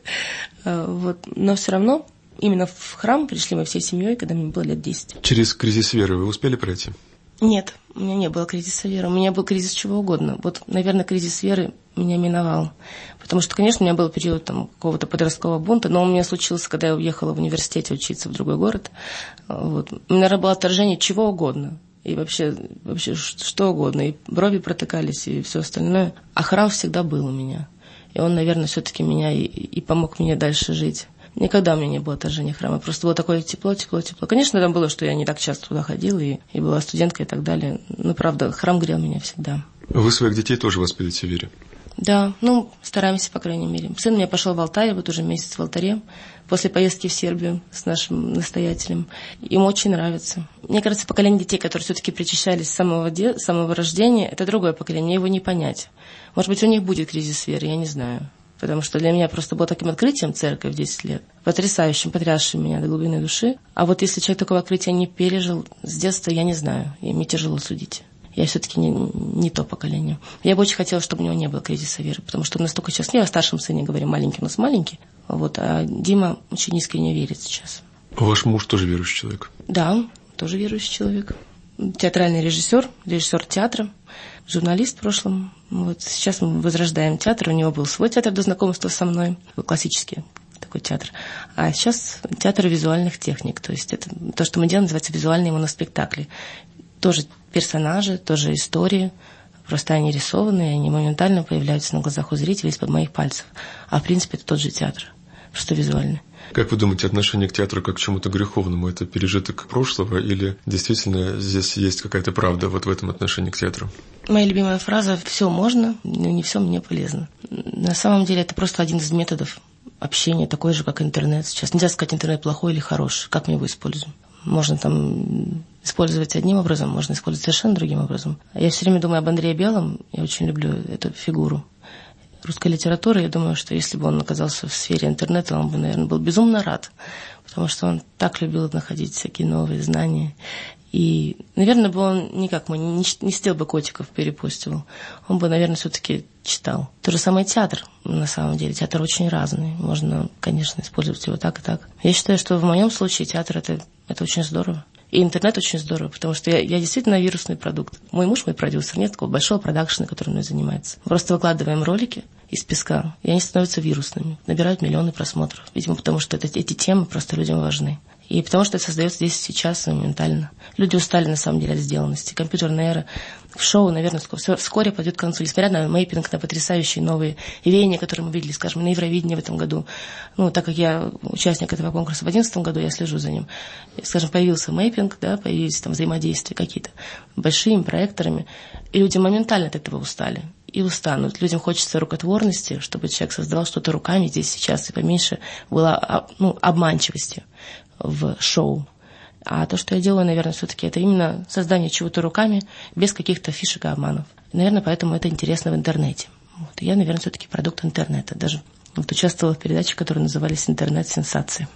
Вот. Но все равно именно в храм пришли мы всей семьей, когда мне было лет 10. Через кризис веры вы успели пройти? Нет, у меня не было кризиса веры. У меня был кризис чего угодно. Вот, наверное, кризис веры меня миновал. Потому что, конечно, у меня был период какого-то подросткового бунта, но он у меня случился, когда я уехала в университете учиться в другой город. Вот. У меня было отторжение чего угодно. И вообще что угодно. И брови протыкались, и все остальное. А храм всегда был у меня. И он, наверное, все-таки меня и помог мне дальше жить. Никогда у меня не было отторжения храма. Просто было такое тепло. Конечно, там было, что я не так часто туда ходила, и была студенткой и так далее. Но, правда, храм грел меня всегда. Вы своих детей тоже воспитываете в вере? Да, стараемся, по крайней мере. Сын у меня пошел в Алтай, вот уже месяц в алтаре, после поездки в Сербию с нашим настоятелем. Ему очень нравится. Мне кажется, поколение детей, которые все-таки причащались с самого рождения, это другое поколение, мне его не понять. Может быть, у них будет кризис веры, я не знаю. Потому что для меня просто было таким открытием церковь в 10 лет, потрясающим, потрясшим меня до глубины души. А вот если человек такого открытия не пережил с детства, я не знаю, и мне тяжело судить. Я все-таки не то поколение. Я бы очень хотела, чтобы у него не было кризиса веры, потому что он настолько сейчас, не о старшем сыне говорим, маленький у нас маленький, а Дима очень искренне верит сейчас. Ваш муж тоже верующий человек? Да, тоже верующий человек. Театральный режиссер театра, журналист в прошлом. Вот сейчас мы возрождаем театр. У него был свой театр до знакомства со мной, классический такой театр. А сейчас театр визуальных техник. То есть это то, что мы делаем, называется визуальные моноспектакли. Тоже персонажи, тоже истории. Просто они рисованные, они моментально появляются на глазах у зрителей из-под моих пальцев. А в принципе это тот же театр, просто визуальный. Как вы думаете, отношение к театру как к чему-то греховному, это пережиток прошлого или действительно здесь есть какая-то правда вот в этом отношении к театру? Моя любимая фраза «все можно, но не все мне полезно». На самом деле это просто один из методов общения, такой же, как интернет. Сейчас нельзя сказать, интернет плохой или хороший, как мы его используем. Можно использовать одним образом, можно использовать совершенно другим образом. Я все время думаю об Андрее Белом, я очень люблю эту фигуру русской литературы. Я думаю, что если бы он оказался в сфере интернета, он бы, наверное, был безумно рад, потому что он так любил находить всякие новые знания. И, наверное, бы он не как мы, не сидел бы котиков, перепостил. Он бы, наверное, все-таки читал. То же самое театр, на самом деле. Театр очень разный. Можно, конечно, использовать его так и так. Я считаю, что в моем случае театр это очень здорово. И интернет очень здорово, потому что я действительно вирусный продукт. Мой муж, мой продюсер, нет такого большого продакшена, который мной занимается. Просто выкладываем ролики из песка, и они становятся вирусными, набирают миллионы просмотров. Видимо, потому что эти темы просто людям важны. И потому что это создается здесь сейчас моментально. Люди устали, на самом деле, от сделанности. Компьютерная эра. Шоу, наверное, вскоре пойдет к концу. Несмотря на мейпинг, на потрясающие новые веяния, которые мы видели, скажем, на Евровидении в этом году. Ну, так как я участник этого конкурса в 2011 году, я слежу за ним. Скажем, появился мейпинг, да, появились там взаимодействия какие-то большими проекторами. И люди моментально от этого устали. И устанут. Людям хочется рукотворности, чтобы человек создавал что-то руками здесь сейчас, и поменьше было обманчивости в шоу. А то, что я делаю, наверное, все-таки это именно создание чего-то руками, без каких-то фишек и обманов. И, наверное, поэтому это интересно в интернете. Вот. Я, наверное, все-таки продукт интернета. Даже вот участвовала в передаче, которые назывались «Интернет-сенсации».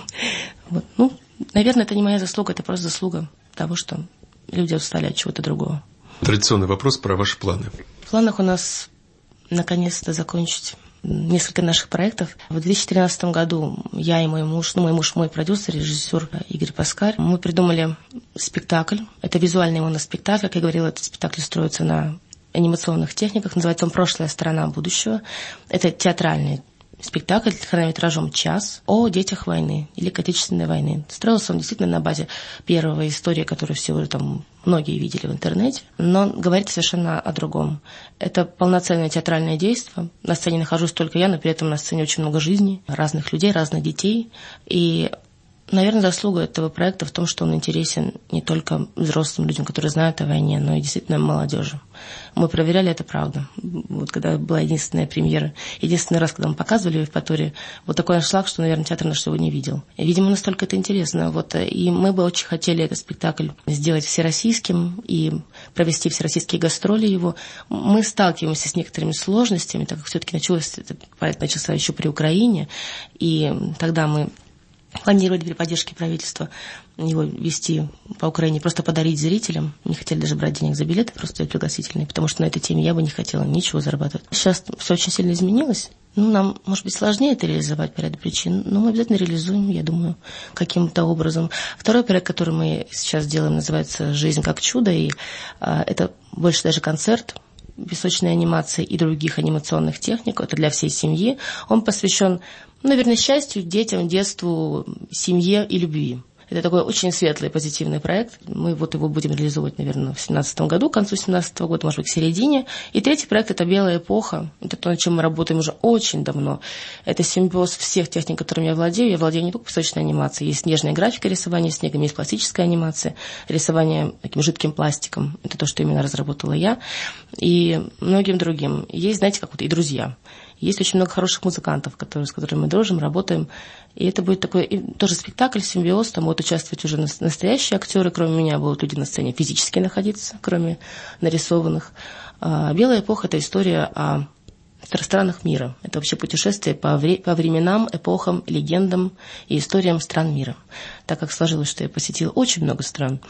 Вот. Ну, наверное, это не моя заслуга, это просто заслуга того, что люди устали от чего-то другого. Традиционный вопрос про ваши планы. В планах у нас наконец-то закончить несколько наших проектов. В 2013 году я и мой муж, мой продюсер, режиссер Игорь Паскарь, мы придумали спектакль. Это визуальный моноспектакль. Как я говорила, этот спектакль строится на анимационных техниках. Называется он «Прошлая сторона будущего». Это театральный спектакль хронометражом час о детях войны, Великой Отечественной войны. Строился он действительно на базе первой истории, которую все уже там многие видели в интернете, но говорит совершенно о другом. Это полноценное театральное действие. На сцене нахожусь только я, но при этом на сцене очень много жизней, разных людей, разных детей. И, наверное, заслуга этого проекта в том, что он интересен не только взрослым людям, которые знают о войне, но и действительно молодежи. Мы проверяли, это правда. Вот когда была единственная премьера, единственный раз, когда мы показывали в Евпатории, вот такой аншлаг, что, наверное, театр наш его не видел. И, видимо, настолько это интересно. Вот, и мы бы очень хотели этот спектакль сделать всероссийским и провести всероссийские гастроли его. Мы сталкиваемся с некоторыми сложностями, так как все-таки этот проект начался еще при Украине, и тогда мы планировали при поддержке правительства его вести по Украине, просто подарить зрителям. Не хотели даже брать денег за билеты, просто делать пригласительные, потому что на этой теме я бы не хотела ничего зарабатывать. Сейчас все очень сильно изменилось. Нам, может быть, сложнее это реализовать по ряду причин, но мы обязательно реализуем, я думаю, каким-то образом. Второй проект, который мы сейчас делаем, называется «Жизнь как чудо», и это больше даже концерт песочной анимации и других анимационных техник. Это для всей семьи. Он посвящен, наверное, счастью, детям, детству, семье и любви. Это такой очень светлый, позитивный проект. Мы вот его будем реализовывать, наверное, в 2017 году, к концу 2017 года, может быть, к середине. И третий проект – это «Белая эпоха». Это то, над чем мы работаем уже очень давно. Это симбиоз всех техник, которыми я владею. Я владею не только песочной анимацией. Есть снежная графика, рисование снегом, есть пластическая анимация, рисование таким жидким пластиком. Это то, что именно разработала я. И многим другим. Есть, знаете, как вот и друзья. Есть очень много хороших музыкантов, с которыми мы дружим, работаем. И это будет такой тоже спектакль, симбиоз. Там будут участвовать уже настоящие актеры. Кроме меня будут люди на сцене физически находиться, кроме нарисованных. «Белая эпоха» – это история о странах мира. Это вообще путешествие по временам, эпохам, легендам и историям стран мира. Так как сложилось, что я посетила очень много стран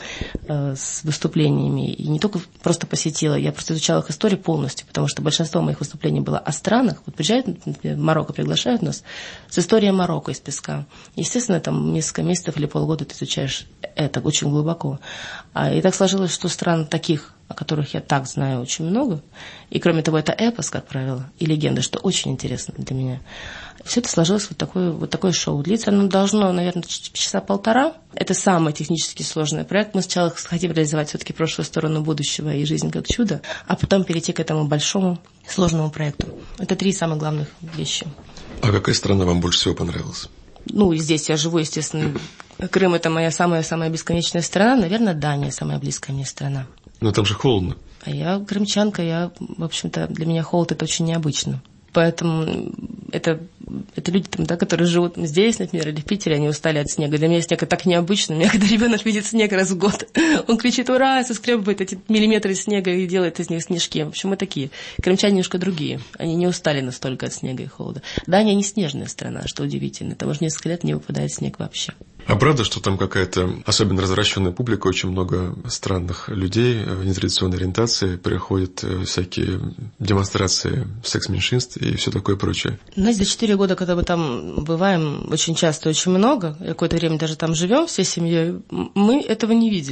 с выступлениями, и не только просто посетила, я просто изучала их историю полностью, потому что большинство моих выступлений было о странах. Вот приезжают, например, в Марокко приглашают нас с историей Марокко из песка. Естественно, там несколько месяцев или полгода ты изучаешь это очень глубоко. И так сложилось, что стран таких, о которых я так знаю, очень много. И кроме того, это эпос, как правило, и легенда, что очень интересно для меня. Все это сложилось вот такое шоу. Длится оно должно, наверное, часа полтора. Это самый технически сложный проект. Мы сначала хотим реализовать все-таки прошлую сторону будущего и жизнь как чудо, а потом перейти к этому большому сложному проекту. Это 3 самых главных вещи. А какая страна вам больше всего понравилась? Здесь я живу, естественно. Крым – это моя самая-самая бесконечная страна. Наверное, Дания – самая близкая мне страна. Но там же холодно. А я крымчанка, в общем-то, для меня холод – это очень необычно. Поэтому это люди, там, да, которые живут здесь, например, или в Питере, они устали от снега. Для меня снег так необычно. У меня, когда ребенок видит снег раз в год, он кричит «Ура!», соскребывает эти миллиметры снега и делает из них снежки. В общем, мы такие. Крымчане немножко другие. Они не устали настолько от снега и холода. Дания не снежная страна, что удивительно. Там уже несколько лет не выпадает снег вообще. А правда, что там какая-то особенно развращенная публика, очень много странных людей нетрадиционной ориентации, приходят всякие демонстрации секс-меньшинств и все такое прочее? Знаете, за 4 года, когда мы там бываем очень часто, очень много, какое-то время даже там живем всей семьей, мы этого не видели.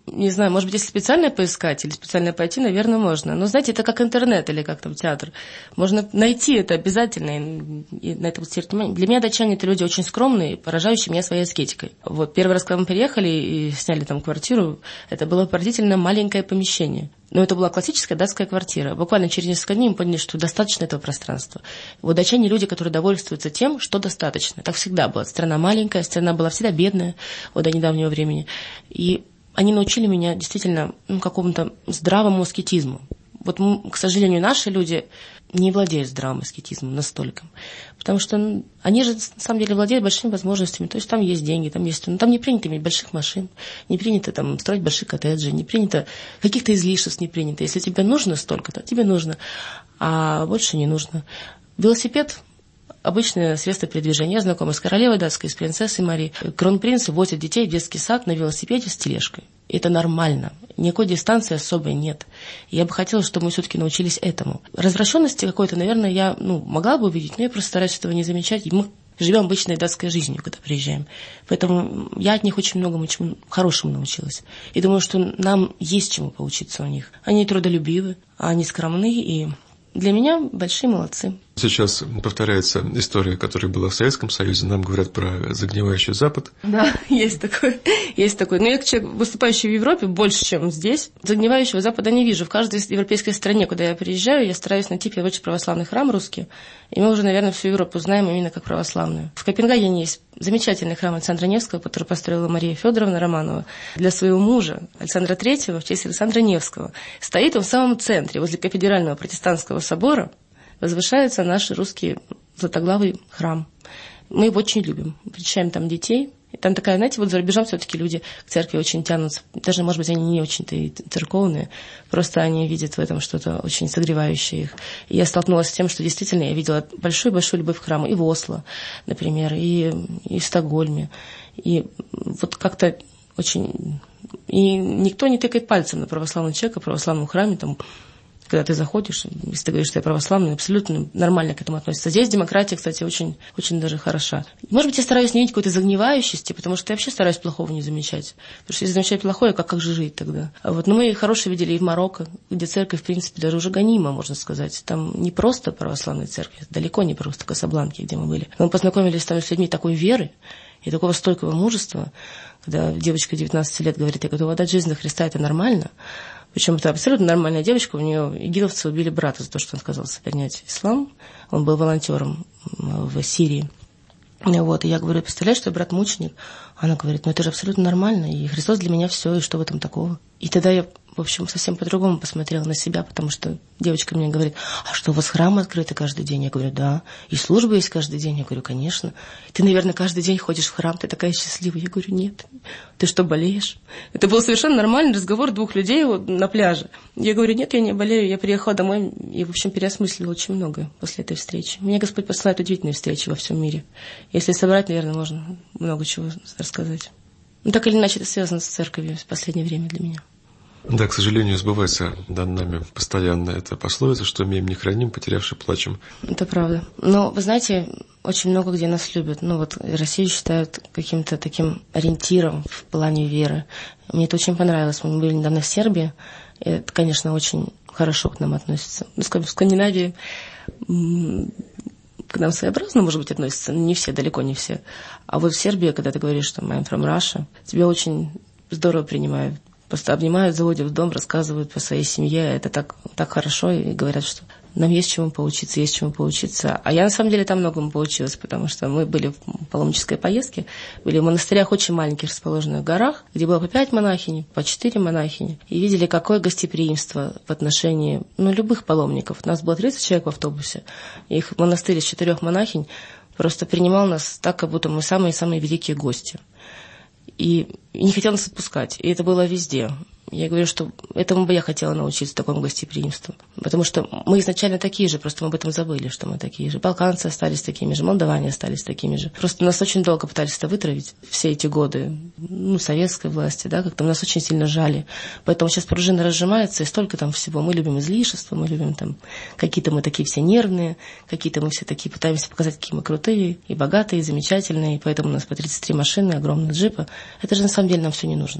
не знаю, может быть, если специально поискать или специально пойти, наверное, можно. Но, знаете, это как интернет или как там театр. Можно найти это обязательно и на это вот внимание. Для меня датчане — это люди очень скромные, поражающие меня своей аскетикой. Вот первый раз, когда мы приехали и сняли там квартиру, это было поразительно маленькое помещение. Но это была классическая датская квартира. Буквально через несколько дней мы поняли, что достаточно этого пространства. Вот датчане — люди, которые довольствуются тем, что достаточно. Так всегда было. Страна маленькая, страна была всегда бедная, вот до недавнего времени. И они научили меня действительно какому-то здравому аскетизму. Вот, к сожалению, наши люди не владеют здравым аскетизмом настолько. Потому что они же, на самом деле, владеют большими возможностями. То есть там есть деньги, там есть... Но там не принято иметь больших машин, не принято там строить большие коттеджи, не принято... Каких-то излишеств не принято. Если тебе нужно столько-то, тебе нужно, а больше не нужно. Велосипед — обычное средство передвижения. Я знакома с королевой датской, с принцессой Мари. Кронпринцы возят детей в детский сад на велосипеде с тележкой. Это нормально. Никакой дистанции особой нет. И я бы хотела, чтобы мы все-таки научились этому. Развращенности какой-то, наверное, я могла бы увидеть, но я просто стараюсь этого не замечать. И мы живем обычной датской жизнью, когда приезжаем. Поэтому я от них очень многому чему хорошему научилась. И думаю, что нам есть чему поучиться у них. Они трудолюбивы, они скромны, и для меня большие молодцы. Сейчас повторяется история, которая была в Советском Союзе. Нам говорят про загнивающий Запад. Да, есть такое. Есть такое. Но я, как человек, выступающий в Европе, больше, чем здесь, загнивающего Запада не вижу. В каждой европейской стране, куда я приезжаю, я стараюсь найти, в первую очередь, православный храм русский. И мы уже, наверное, всю Европу знаем именно как православную. В Копенгагене есть замечательный храм Александра Невского, который построила Мария Федоровна Романова для своего мужа, Александра III, в честь Александра Невского. Стоит он в самом центре, возле Кафедрального протестантского собора, возвышается наш русский златоглавый храм. Мы его очень любим. Встречаем там детей. И там такая, знаете, вот за рубежом все-таки люди к церкви очень тянутся. Даже, может быть, они не очень-то и церковные. Просто они видят в этом что-то очень согревающее их. И я столкнулась с тем, что действительно я видела большую-большую любовь к храму. И в Осло, например, и в Стокгольме. И вот как-то очень... И никто не тыкает пальцем на православного человека, в православном храме, там... Когда ты заходишь, если ты говоришь, что я православный, абсолютно нормально к этому относится. Здесь демократия, кстати, очень, очень даже хороша. Может быть, я стараюсь не видеть какой-то загнивающести, потому что я вообще стараюсь плохого не замечать. Потому что если замечать плохое, как же жить тогда? Вот. Но мы хорошие видели и в Марокко, где церковь, в принципе, даже уже гонима, можно сказать. Там не просто православная церковь, далеко не просто Касабланки, где мы были. Мы познакомились там с людьми такой веры и такого стойкого мужества, когда девочка 19 лет говорит, я готова отдать жизнь за Христа, это нормально. Причем это абсолютно нормальная девочка, у нее игиловцы убили брата за то, что он отказался принять ислам. Он был волонтером в Сирии. Вот, и я говорю, представляешь, что брат мученик? Она говорит, это же абсолютно нормально, и Христос для меня все, и что в этом такого? И тогда я, в общем, совсем по-другому посмотрела на себя, потому что девочка мне говорит, а что, у вас храмы открыты каждый день? Я говорю, да. И службы есть каждый день? Я говорю, конечно. Ты, наверное, каждый день ходишь в храм, ты такая счастливая. Я говорю, нет. Ты что, болеешь? Это был совершенно нормальный разговор двух людей на пляже. Я говорю, нет, я не болею. Я приехала домой и, в общем, переосмыслила очень многое после этой встречи. Меня Господь посылает удивительные встречи во всем мире. Если собрать, наверное, можно много чего рассказать. Но так или иначе, это связано с церковью в последнее время для меня. Да, к сожалению, сбывается нами постоянно эта пословица, что имеем не храним, потерявши плачем. Это правда. Но, вы знаете, очень много где нас любят. Россию считают каким-то таким ориентиром в плане веры. Мне это очень понравилось. Мы были недавно в Сербии. И это, конечно, очень хорошо к нам относятся. В Скандинавии к нам своеобразно, может быть, относятся. Не все, далеко не все. А вот в Сербии, когда ты говоришь, что I'm from Russia, тебя очень здорово принимают. Просто обнимают, заводят в дом, рассказывают по своей семье. Это так хорошо. И говорят, что нам есть чему поучиться, есть чему поучиться. А я, на самом деле, там многому поучилась, потому что мы были в паломнической поездке, были в монастырях очень маленьких, расположенных в горах, где было по 5 монахинь, по 4 монахини. И видели, какое гостеприимство в отношении любых паломников. У нас было 30 человек в автобусе. Их монастырь из 4 монахинь просто принимал нас так, как будто мы самые-самые великие гости. И не хотел нас отпускать. И это было везде. Я говорю, что этому бы я хотела научиться, такому гостеприимству. Потому что мы изначально такие же, просто мы об этом забыли, что мы такие же. Балканцы остались такими же, молдаване остались такими же. Просто нас очень долго пытались это вытравить все эти годы, советской власти, как-то нас очень сильно жали. Поэтому сейчас пружина разжимается, и столько там всего. Мы любим излишества, мы любим там какие-то мы такие все нервные, какие-то мы все такие пытаемся показать, какие мы крутые, и богатые, и замечательные, и поэтому у нас по 33 машины, огромные джипы. Это же на самом деле нам все не нужно.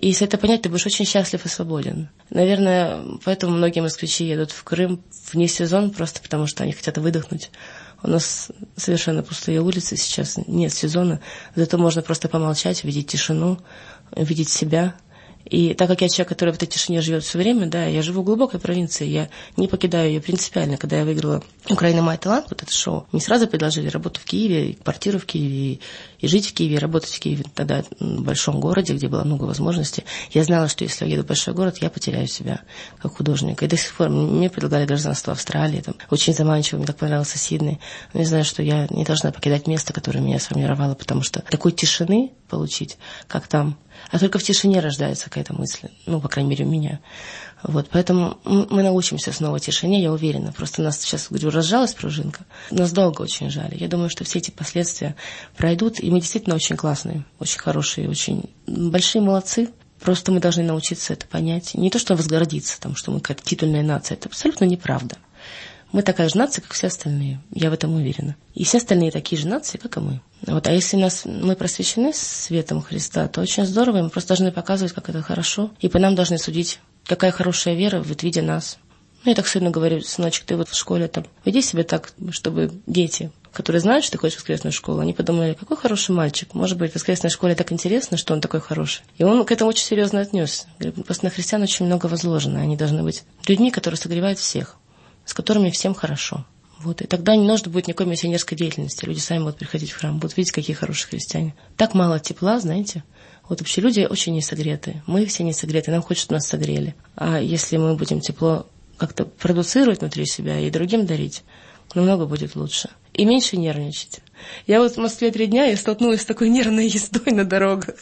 И если это понять, ты будешь очень счастлив и свободен. Наверное, поэтому многие москвичи едут в Крым вне сезон, просто потому что они хотят выдохнуть. У нас совершенно пустые улицы сейчас, нет сезона, зато можно просто помолчать, увидеть тишину, увидеть себя. И так как я человек, который в этой тишине живет все время, да, я живу в глубокой провинции, я не покидаю ее принципиально. Когда я выиграла «Украина. Мой талант», вот это шоу, мне сразу предложили работу в Киеве, квартиру в Киеве, и жить в Киеве, и работать в Киеве, тогда в большом городе, где было много возможностей. Я знала, что если я еду в большой город, я потеряю себя как художник. И до сих пор мне предлагали гражданство Австралии, там, очень заманчиво, мне так понравился Сидней. Но я знаю, что я не должна покидать место, которое меня сформировало, потому что такой тишины получить, как там, а только в тишине рождается какая-то мысль, ну, по крайней мере, у меня. Вот, поэтому мы научимся снова тишине, я уверена. Просто у нас сейчас, говорю, разжалась пружинка. Нас долго очень жали. Я думаю, что все эти последствия пройдут, и мы действительно очень классные, очень хорошие, очень большие молодцы. Просто мы должны научиться это понять. Не то, что возгордиться, там, что мы какая-то титульная нация. Это абсолютно неправда. Мы такая же нация, как все остальные. Я в этом уверена. И все остальные такие же нации, как и мы. Вот. А если мы просвещены светом Христа, то очень здорово, и мы просто должны показывать, как это хорошо. И по нам должны судить, какая хорошая вера, вот видя нас. Ну, я так сыну говорю: сыночек, ты вот в школе там, веди себя так, чтобы дети, которые знают, что ты ходишь в воскресную школу, они подумали: какой хороший мальчик. Может быть, в воскресной школе так интересно, что он такой хороший. И он к этому очень серьезно отнесся. Просто на христиан очень много возложено. Они должны быть людьми, которые согревают всех, с которыми всем хорошо. Вот. И тогда не нужно будет никакой миссионерской деятельности. Люди сами будут приходить в храм, будут видеть, какие хорошие христиане. Так мало тепла, знаете. Вот вообще люди очень не согреты. Мы все не согреты, нам хочется, чтобы нас согрели. А если мы будем тепло как-то продуцировать внутри себя и другим дарить, намного будет лучше. И меньше нервничать. Я вот в Москве 3 дня и столкнулась с такой нервной ездой на дорогах.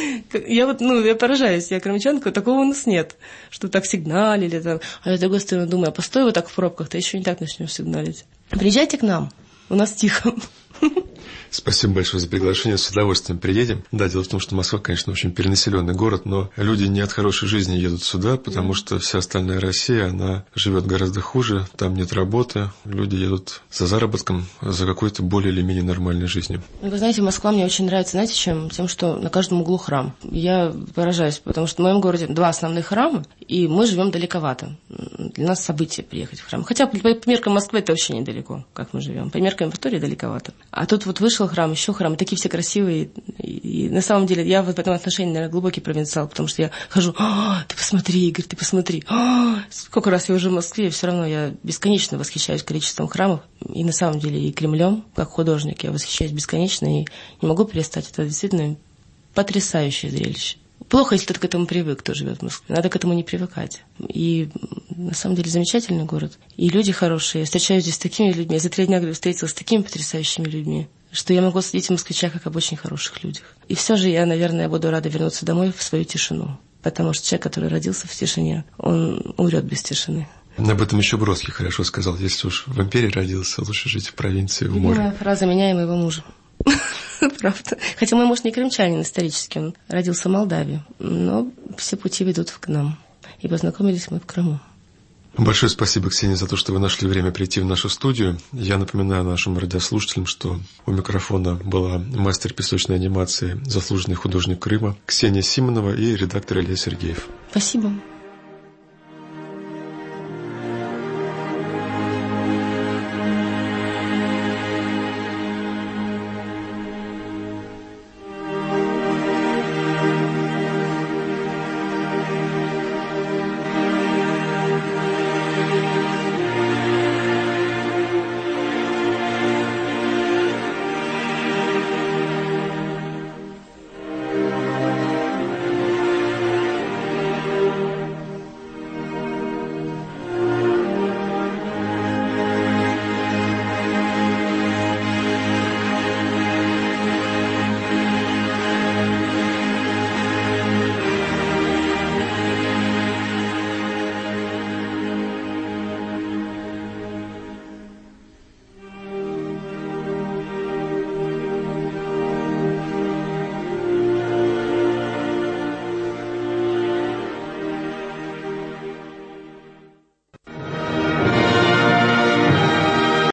Я поражаюсь, я крымчанка, такого у нас нет, что так сигналили. Там. А я с другой стороны думаю: а постой вот так в пробках, ты еще не так начнешь сигналить. Приезжайте к нам, у нас тихо. Спасибо большое за приглашение, с удовольствием приедем. Да, дело в том, что Москва, конечно, очень перенаселенный город, но люди не от хорошей жизни едут сюда, потому что вся остальная Россия, она живет гораздо хуже, там нет работы, люди едут за заработком, за какой-то более или менее нормальной жизнью. Вы знаете, Москва мне очень нравится, знаете, чем? Тем, что на каждом углу храм. Я поражаюсь, потому что в моем городе 2 основных храма, и мы живем далековато. Для нас событие приехать в храм. Хотя по меркам Москвы это вообще недалеко, как мы живем. По меркам Виктории далековато. А тут вот вышел храм, еще храм, такие все красивые. И на самом деле я в этом отношении, наверное, глубокий провинциал, потому что я хожу: ты посмотри, Игорь, ты посмотри. Сколько раз я уже в Москве, и все равно я бесконечно восхищаюсь количеством храмов. И на самом деле и Кремлем, как художник, я восхищаюсь бесконечно и не могу перестать. Это действительно потрясающее зрелище. Плохо, если кто-то к этому привык, кто живет в Москве. Надо к этому не привыкать. И на самом деле замечательный город. И люди хорошие. Я встречаюсь здесь с такими людьми. Я за 3 дня встретилась с такими потрясающими людьми, что я могу судить о москвичах как об очень хороших людях. И все же я, наверное, буду рада вернуться домой в свою тишину. Потому что человек, который родился в тишине, он умрет без тишины. Об этом еще Бродский хорошо сказал: если уж в империи родился, лучше жить в провинции, в море. Фраза меня и моего мужа. Правда. Хотя мой муж не крымчанин исторически, он родился в Молдавии. Но все пути ведут к нам. И познакомились мы в Крыму. Большое спасибо, Ксения, за то, что вы нашли время прийти в нашу студию. Я напоминаю нашим радиослушателям, что у микрофона была мастер песочной анимации, заслуженный художник Крыма Ксения Симонова и редактор Илья Сергеев. Спасибо.